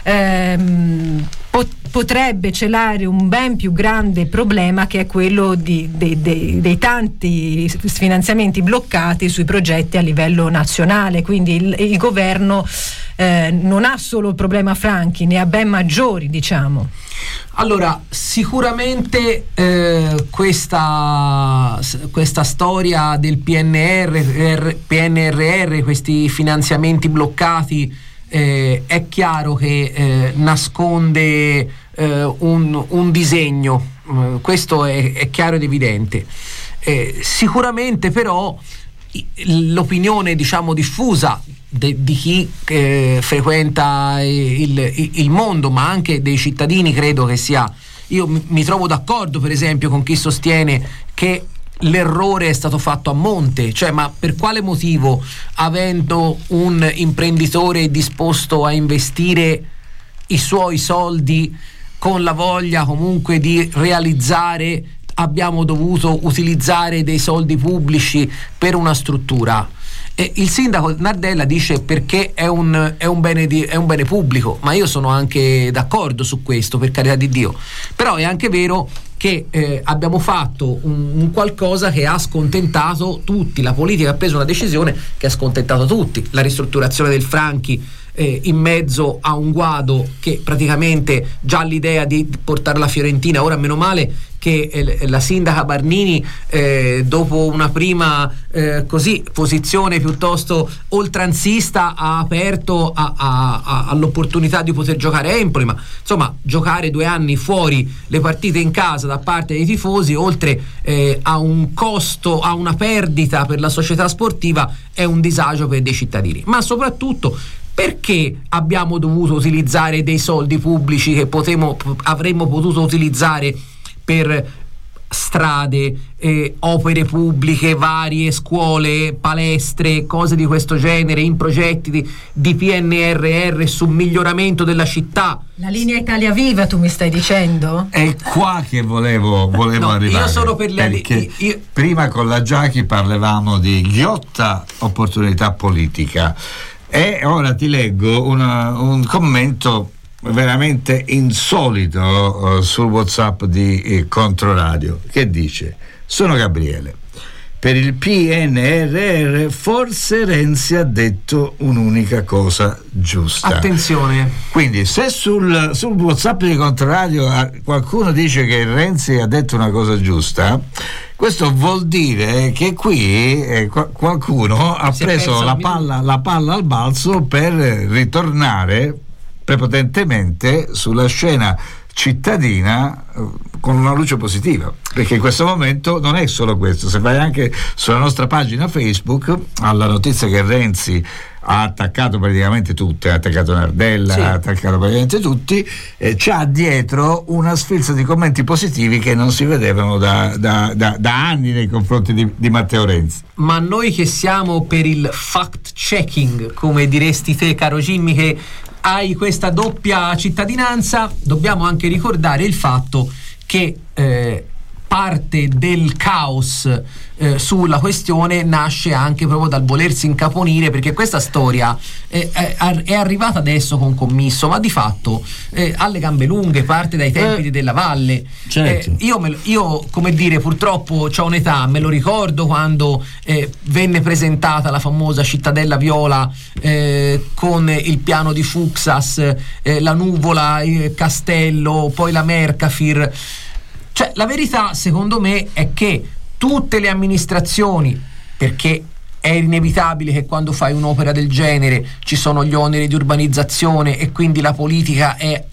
Potrebbe celare un ben più grande problema, che è quello dei tanti finanziamenti bloccati sui progetti a livello nazionale. Quindi il governo non ha solo il problema Franchi, ne ha ben maggiori, diciamo. Allora, sicuramente questa storia del PNRR, questi finanziamenti bloccati, è chiaro che nasconde un disegno, questo è chiaro ed evidente. Sicuramente però l'opinione, diciamo, diffusa di chi frequenta il mondo, ma anche dei cittadini, credo che sia, io mi trovo d'accordo per esempio con chi sostiene che l'errore è stato fatto a monte, cioè ma per quale motivo, avendo un imprenditore disposto a investire i suoi soldi con la voglia comunque di realizzare, abbiamo dovuto utilizzare dei soldi pubblici per una struttura? E il sindaco Nardella dice perché è un bene pubblico, ma io sono anche d'accordo su questo, per carità di Dio, però è anche vero che abbiamo fatto un qualcosa che ha scontentato tutti. La politica ha preso una decisione che ha scontentato tutti, la ristrutturazione del Franchi in mezzo a un guado che praticamente già l'idea di portare la Fiorentina, ora meno male che la sindaca Barnini dopo una prima posizione piuttosto oltranzista ha aperto all'opportunità di poter giocare a Empoli, ma insomma giocare 2 anni fuori le partite in casa da parte dei tifosi, oltre a un costo, a una perdita per la società sportiva, è un disagio per dei cittadini. Ma soprattutto, perché abbiamo dovuto utilizzare dei soldi pubblici che avremmo potuto utilizzare per strade, opere pubbliche varie, scuole, palestre, cose di questo genere, in progetti di PNRR sul miglioramento della città? La linea Italia Viva, tu mi stai dicendo? È qua che volevo arrivare. Io sono per prima con la Giachi parlavamo di ghiotta opportunità politica, e ora ti leggo un commento veramente insolito sul WhatsApp di Controradio, che dice: sono Gabriele, per il PNRR forse Renzi ha detto un'unica cosa giusta. Attenzione, quindi se sul WhatsApp di Controradio qualcuno dice che Renzi ha detto una cosa giusta, questo vuol dire che qui qualcuno ha preso la palla al balzo per ritornare prepotentemente sulla scena cittadina con una luce positiva, perché in questo momento non è solo questo. Se vai anche sulla nostra pagina Facebook alla notizia che Renzi ha attaccato praticamente tutti, ha attaccato Nardella, ha attaccato praticamente tutti, c'ha dietro una sfilza di commenti positivi che non si vedevano da anni nei confronti di Matteo Renzi. Ma noi che siamo per il fact checking, come diresti te, caro Jimmy, che hai questa doppia cittadinanza, dobbiamo anche ricordare il fatto che parte del caos sulla questione nasce anche proprio dal volersi incaponire, perché questa storia è arrivata adesso con Commisso, ma di fatto alle gambe lunghe, parte dai tempi di Della Valle. Certo. Io come dire, purtroppo c'ho un'età, me lo ricordo quando venne presentata la famosa cittadella viola con il piano di Fuxas, la nuvola, il castello, poi la Mercafir. Cioè, la verità secondo me è che tutte le amministrazioni, perché è inevitabile che quando fai un'opera del genere ci sono gli oneri di urbanizzazione e quindi la politica è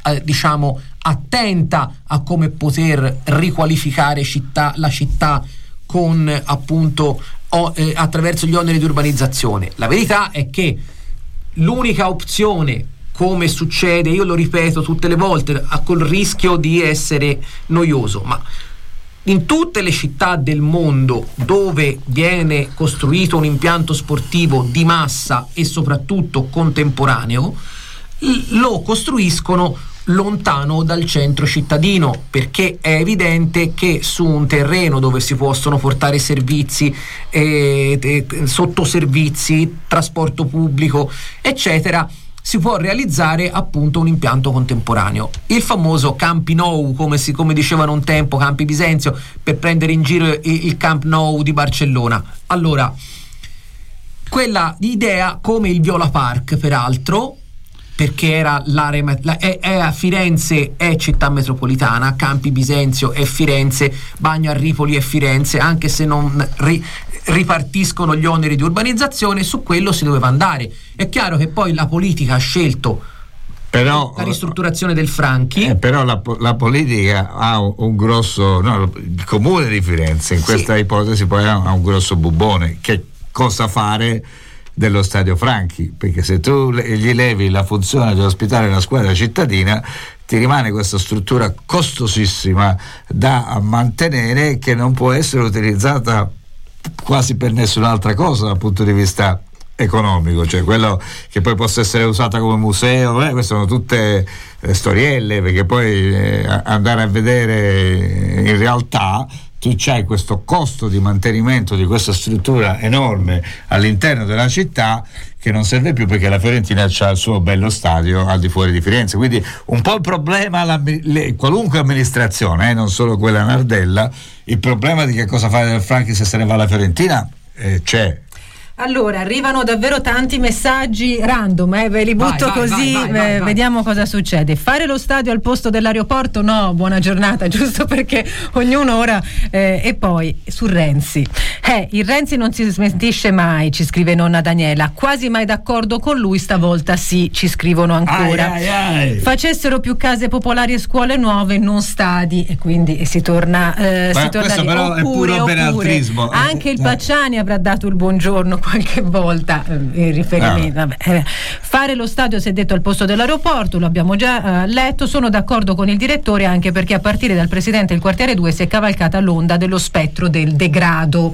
attenta a come poter riqualificare la città con appunto attraverso gli oneri di urbanizzazione. La verità è che l'unica opzione, come succede, io lo ripeto tutte le volte col rischio di essere noioso, ma in tutte le città del mondo dove viene costruito un impianto sportivo di massa e soprattutto contemporaneo, lo costruiscono lontano dal centro cittadino, perché è evidente che su un terreno dove si possono portare servizi, sottoservizi, trasporto pubblico, eccetera, si può realizzare appunto un impianto contemporaneo, il famoso Campi Nou, come dicevano un tempo, Campi Bisenzio, per prendere in giro il Camp Nou di Barcellona. Allora, quella idea, come il Viola Park peraltro, perché era l'area è a Firenze, è città metropolitana, Campi Bisenzio è Firenze, Bagno a Ripoli è Firenze, anche se non ripartiscono gli oneri di urbanizzazione, su quello si doveva andare. È chiaro che poi la politica ha scelto la ristrutturazione del Franchi, però la politica ha un grosso, il comune di Firenze in questa ipotesi poi ha un grosso bubbone. Che cosa fare dello stadio Franchi? Perché se tu gli levi la funzione di ospitare la squadra cittadina, ti rimane questa struttura costosissima da mantenere, che non può essere utilizzata quasi per nessun'altra cosa dal punto di vista economico, cioè quello che poi possa essere usata come museo, queste sono tutte storielle, perché poi andare a vedere in realtà tu c'hai questo costo di mantenimento di questa struttura enorme all'interno della città che non serve più, perché la Fiorentina c'ha il suo bello stadio al di fuori di Firenze. Quindi un po' il problema, qualunque amministrazione, non solo quella Nardella, il problema di che cosa fare del Franchi se se ne va alla Fiorentina c'è. Allora, arrivano davvero tanti messaggi random, ve li butto così, vediamo cosa succede. Fare lo stadio al posto dell'aeroporto? No, buona giornata, giusto perché ognuno ora... e poi, su Renzi. Il Renzi non si smentisce mai, ci scrive nonna Daniela. Quasi mai d'accordo con lui, stavolta sì, ci scrivono ancora. Facessero più case popolari e scuole nuove, non stadi, e quindi si torna questo lì. Però è puro benaltrismo. Anche il Pacciani avrà dato il buongiorno qualche volta in riferimento. Fare lo stadio, si è detto, al posto dell'aeroporto, lo abbiamo già letto. Sono d'accordo con il direttore, anche perché a partire dal presidente del quartiere 2 si è cavalcata l'onda dello spettro del degrado,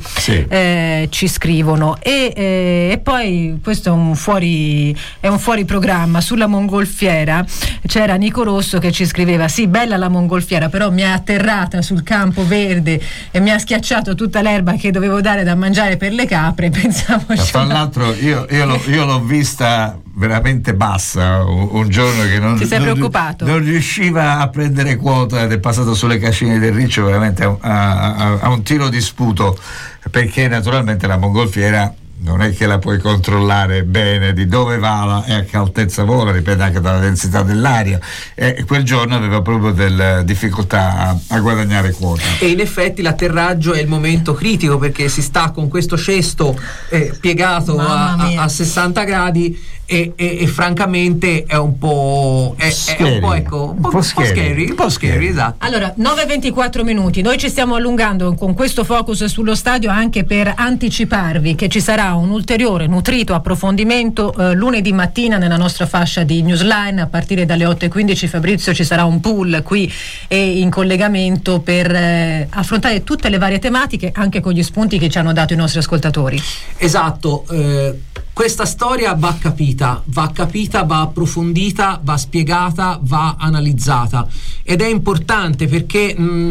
ci scrivono. E poi questo è un fuori programma. Sulla mongolfiera c'era Nico Rosso che ci scriveva: sì, bella la mongolfiera, però mi ha atterrata sul campo verde e mi ha schiacciato tutta l'erba che dovevo dare da mangiare per le capre. Pensavo, tra l'altro io l'ho vista veramente bassa un giorno, che non, ti sei preoccupato? Non riusciva a prendere quota ed è passato sulle cascine del Riccio veramente a un tiro di sputo, perché naturalmente la mongolfiera non è che la puoi controllare bene di dove va e a che altezza vola, dipende anche dalla densità dell'aria, e quel giorno aveva proprio delle difficoltà a guadagnare quota. E in effetti l'atterraggio è il momento critico, perché si sta con questo cesto piegato a 60 gradi e francamente è un po' un po' scary, esatto. Allora, 9:24 minuti. Noi ci stiamo allungando con questo focus sullo stadio anche per anticiparvi che ci sarà un ulteriore nutrito approfondimento lunedì mattina nella nostra fascia di Newsline a partire dalle 8:15. Fabrizio, ci sarà un pool qui e in collegamento per affrontare tutte le varie tematiche, anche con gli spunti che ci hanno dato i nostri ascoltatori. Esatto. Questa storia va capita, va approfondita, va spiegata, va analizzata, ed è importante perché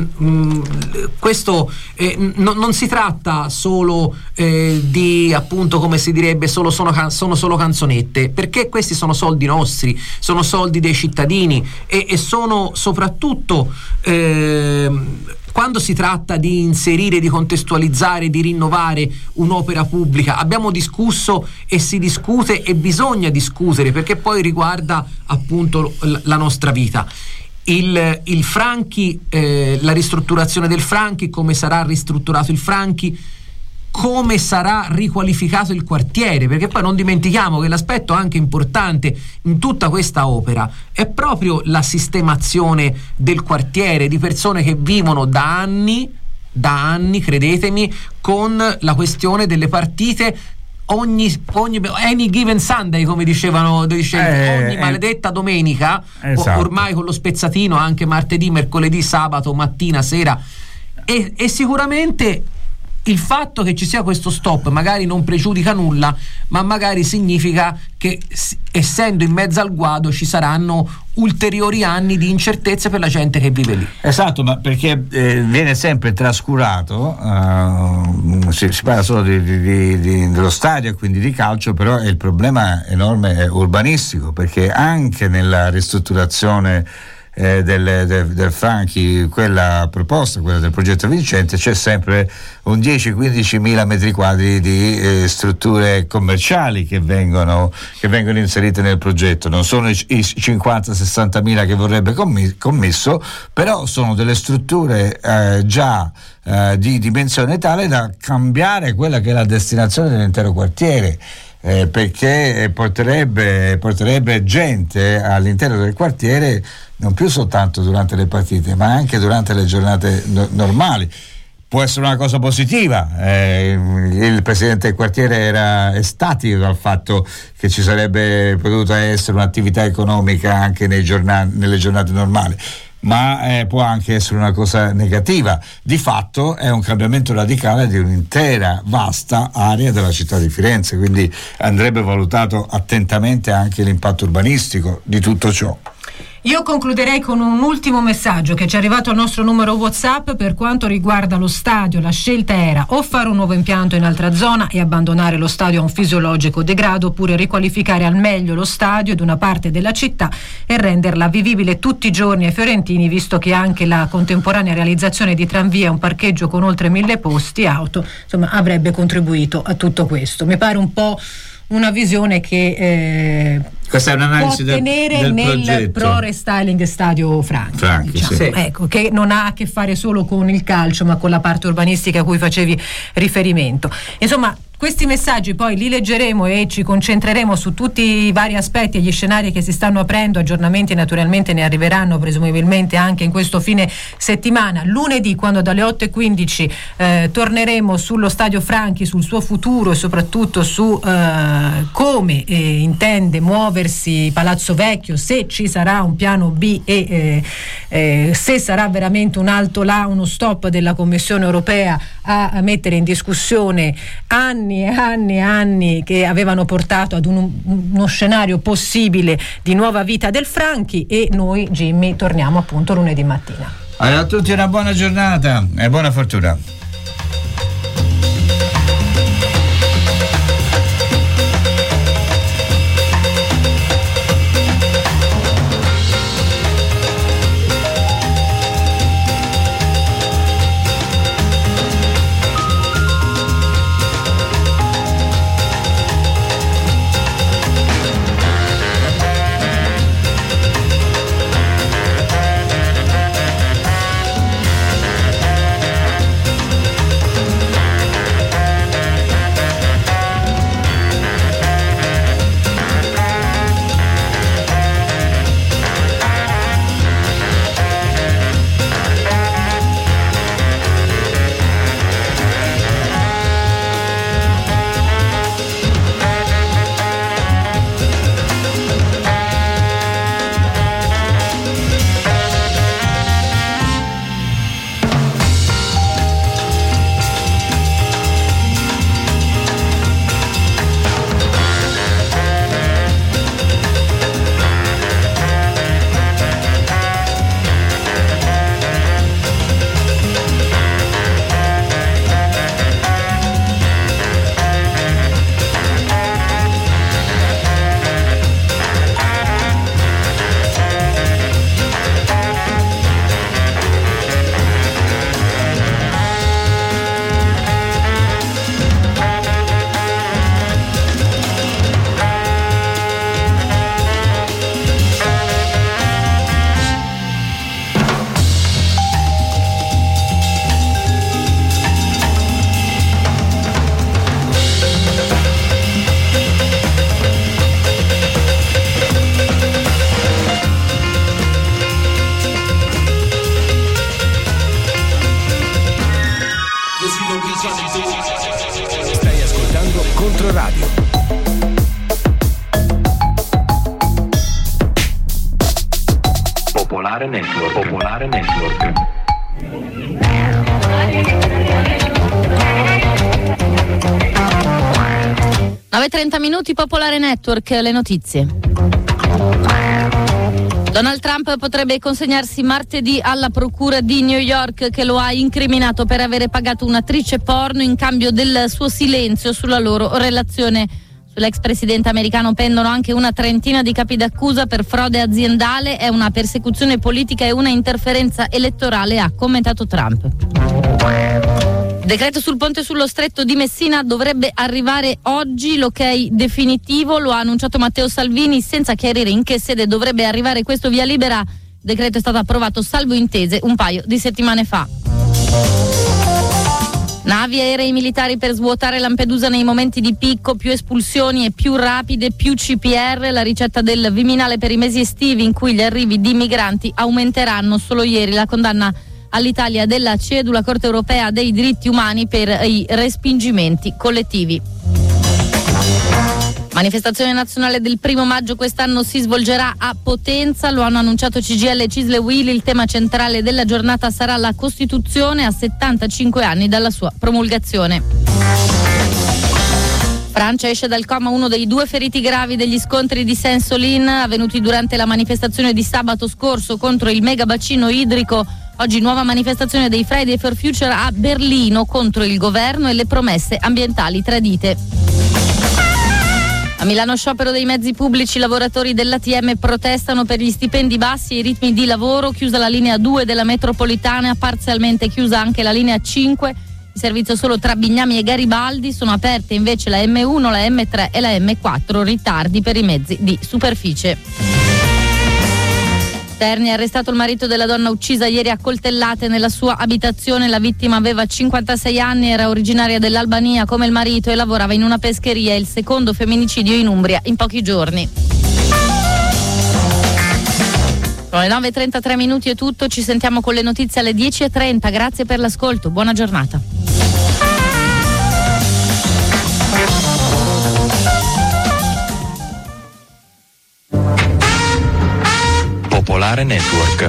questo non si tratta solo di, appunto, come si direbbe, sono solo canzonette, perché questi sono soldi nostri, sono soldi dei cittadini e sono soprattutto quando si tratta di inserire, di contestualizzare, di rinnovare un'opera pubblica. Abbiamo discusso e si discute e bisogna discutere, perché poi riguarda appunto la nostra vita. Il Franchi, la ristrutturazione del Franchi, come sarà ristrutturato il Franchi, come sarà riqualificato il quartiere, perché poi non dimentichiamo che l'aspetto anche importante in tutta questa opera è proprio la sistemazione del quartiere, di persone che vivono da anni, credetemi, con la questione delle partite any given Sunday, come dicevano ogni maledetta domenica, esatto. Ormai con lo spezzatino anche martedì, mercoledì, sabato, mattina, sera, e sicuramente il fatto che ci sia questo stop magari non pregiudica nulla, ma magari significa che, essendo in mezzo al guado, ci saranno ulteriori anni di incertezze per la gente che vive lì. Esatto, ma perché viene sempre trascurato, si parla solo dello stadio e quindi di calcio, però il problema enorme è urbanistico, perché anche nella ristrutturazione del Franchi, quella proposta, quella del progetto vincente, c'è sempre un 10-15 mila metri quadri di strutture commerciali che vengono inserite nel progetto. Non sono i 50-60 mila che vorrebbe commesso, però sono delle strutture già di dimensione tale da cambiare quella che è la destinazione dell'intero quartiere. Perché porterebbe gente all'interno del quartiere non più soltanto durante le partite, ma anche durante le giornate normali. Può essere una cosa positiva. Il presidente del quartiere era estatico dal fatto che ci sarebbe potuta essere un'attività economica anche nelle giornate normali, ma può anche essere una cosa negativa. Di fatto è un cambiamento radicale di un'intera vasta area della città di Firenze, quindi andrebbe valutato attentamente anche l'impatto urbanistico di tutto ciò. Io concluderei con un ultimo messaggio che ci è arrivato al nostro numero WhatsApp. Per quanto riguarda lo stadio, la scelta era o fare un nuovo impianto in altra zona e abbandonare lo stadio a un fisiologico degrado, oppure riqualificare al meglio lo stadio ed una parte della città e renderla vivibile tutti i giorni ai fiorentini, visto che anche la contemporanea realizzazione di tranvie e un parcheggio con oltre 1000 posti auto, insomma, avrebbe contribuito a tutto questo. Mi pare un po' una visione che questa è un'analisi può tenere del nel progetto. Pro Restyling Stadio Franchi, diciamo. sì. Ecco, che non ha a che fare solo con il calcio, ma con la parte urbanistica a cui facevi riferimento. Insomma, questi messaggi poi li leggeremo e ci concentreremo su tutti i vari aspetti e gli scenari che si stanno aprendo. Aggiornamenti naturalmente ne arriveranno presumibilmente anche in questo fine settimana. Lunedì, quando dalle 8:15 torneremo sullo Stadio Franchi, sul suo futuro e soprattutto su come intende muoversi Palazzo Vecchio, se ci sarà un piano B e se sarà veramente un alto là, uno stop della Commissione Europea a mettere in discussione anni e anni che avevano portato ad uno scenario possibile di nuova vita del Franchi. E noi, Jimmy, torniamo appunto lunedì mattina. Allora, a tutti una buona giornata e buona fortuna. Stai ascoltando Controradio. Popolare Network. Popolare Network. Nove 30 minuti, Popolare Network, le notizie. Donald Trump potrebbe consegnarsi martedì alla procura di New York, che lo ha incriminato per avere pagato un'attrice porno in cambio del suo silenzio sulla loro relazione. Sull'ex presidente americano pendono anche una trentina di capi d'accusa per frode aziendale, è una persecuzione politica e una interferenza elettorale, ha commentato Trump. Decreto sul ponte sullo stretto di Messina dovrebbe arrivare oggi, l'ok definitivo lo ha annunciato Matteo Salvini senza chiarire in che sede dovrebbe arrivare questo via libera. Il decreto è stato approvato salvo intese un paio di settimane fa. Navi, aerei militari per svuotare Lampedusa nei momenti di picco, più espulsioni e più rapide, più CPR, la ricetta del Viminale per i mesi estivi in cui gli arrivi di migranti aumenteranno. Solo ieri la condanna all'Italia della CEDU, Corte Europea dei Diritti Umani, per i respingimenti collettivi. Manifestazione nazionale del 1° maggio quest'anno si svolgerà a Potenza, lo hanno annunciato CGIL e Cisle Uili. Il tema centrale della giornata sarà la Costituzione a 75 anni dalla sua promulgazione. Francia esce dal coma uno dei 2 feriti gravi degli scontri di Saint-Solin avvenuti durante la manifestazione di sabato scorso contro il mega bacino idrico. Oggi nuova manifestazione dei Friday for Future a Berlino contro il governo e le promesse ambientali tradite. A Milano sciopero dei mezzi pubblici, i lavoratori dell'ATM protestano per gli stipendi bassi e i ritmi di lavoro, chiusa la linea 2 della metropolitana, parzialmente chiusa anche la linea 5. Il servizio solo tra Bignami e Garibaldi, sono aperte invece la M1, la M3 e la M4, ritardi per i mezzi di superficie. Terni ha arrestato il marito della donna uccisa ieri a coltellate nella sua abitazione. La vittima aveva 56 anni, era originaria dell'Albania come il marito e lavorava in una pescheria. È il secondo femminicidio in Umbria in pochi giorni. Sono le 9:33 minuti, è tutto, ci sentiamo con le notizie alle 10:30. Grazie per l'ascolto, buona giornata. Popolare Network.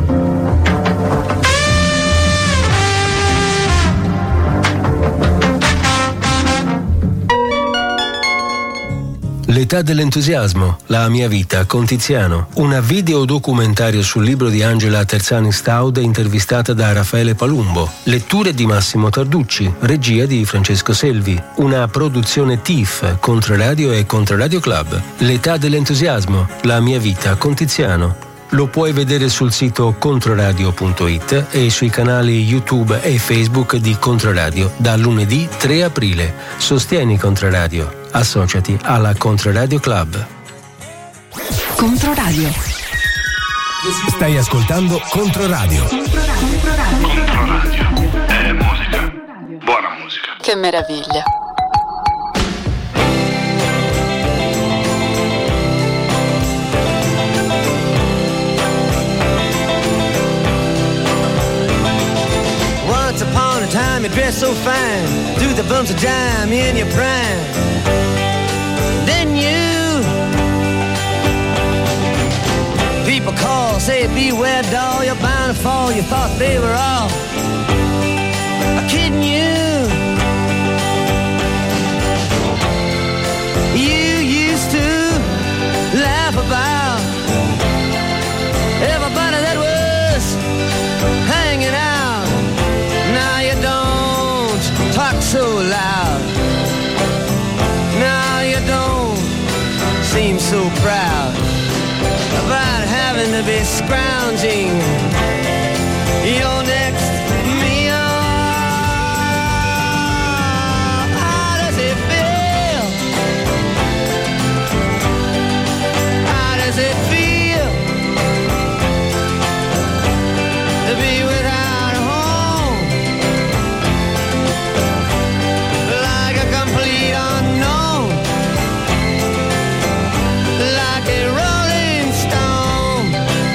L'età dell'entusiasmo, la mia vita con Tiziano, un videodocumentario sul libro di Angela Terzani Staud intervistata da Raffaele Palumbo, letture di Massimo Tarducci, regia di Francesco Selvi, una produzione TIFF, Controradio e Controradio Club. L'età dell'entusiasmo, la mia vita con Tiziano. Lo puoi vedere sul sito controradio.it e sui canali YouTube e Facebook di Controradio da lunedì 3 aprile. Sostieni Controradio. Associati alla Controradio Club. Controradio. Stai ascoltando Controradio. Controradio. È musica. Buona musica. Che meraviglia. Once upon a time you dressed so fine, through the bumps of dime in your prime. Then you, people call, say beware doll, you're bound to fall, you thought they were all kidding you. You used to laugh about everybody that was hanging out. Now you don't talk so loud. Now you don't seem so proud about having to be scrounging your next meal. How does it feel? How does it feel to be without a home? Like a complete unknown, like a rolling stone.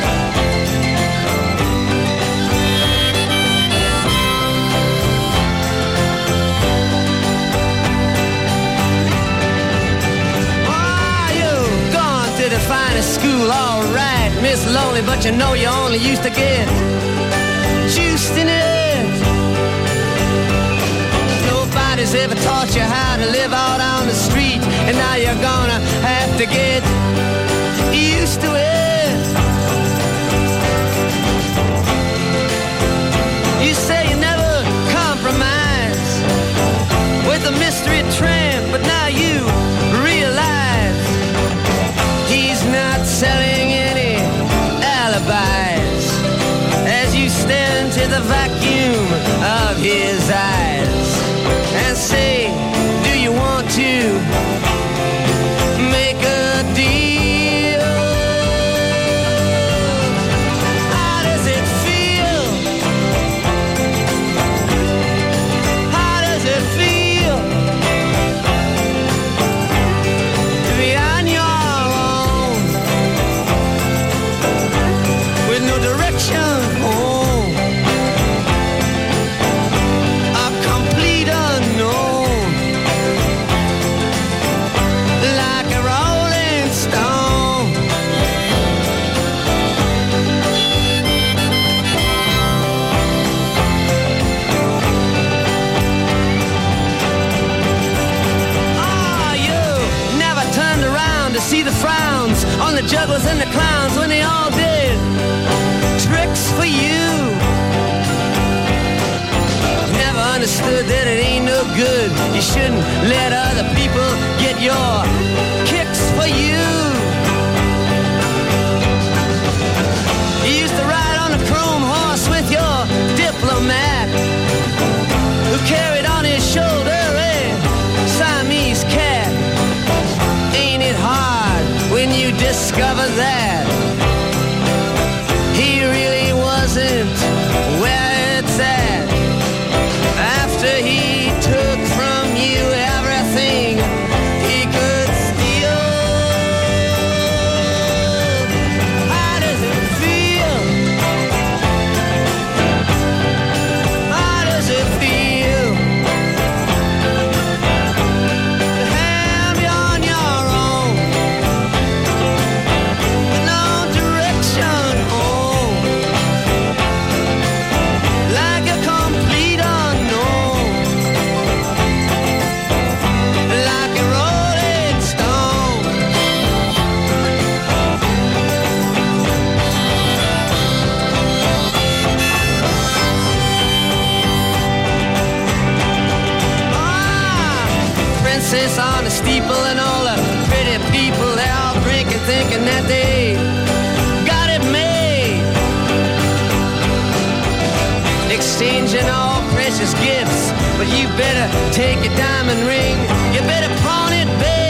Oh, you've gone to the finest school, all right, Miss Lonely, but you know you only used to get juiced in it. Nobody's ever taught you how to live out on the street, and now you're gonna have to get used to it. You say you never compromise with a mystery tramp, but now you realize he's not selling any alibis as you stare into the vacuum of his eyes and say, do you want to make a deal? How does it feel? How does it feel to be on your own with no direction home? the jugglers and the clowns when they all did tricks for you. Never understood that it ain't no good. You shouldn't let other people get your kicks for you. You used to ride on a chrome horse with your diplomat, who carried on his shoulder a Siamese cat. Ain't it hard when you discover that he really wasn't where it's at? After he took from you everything he could steal. How does it feel? How does it feel to have you on your own, with no direction home, like a complete unknown, like a rolling stone? Princess on the steeple and all the pretty people, they're all drinking, thinking that they got it made, exchanging all precious gifts. But you better take your diamond ring, you better pawn it, babe.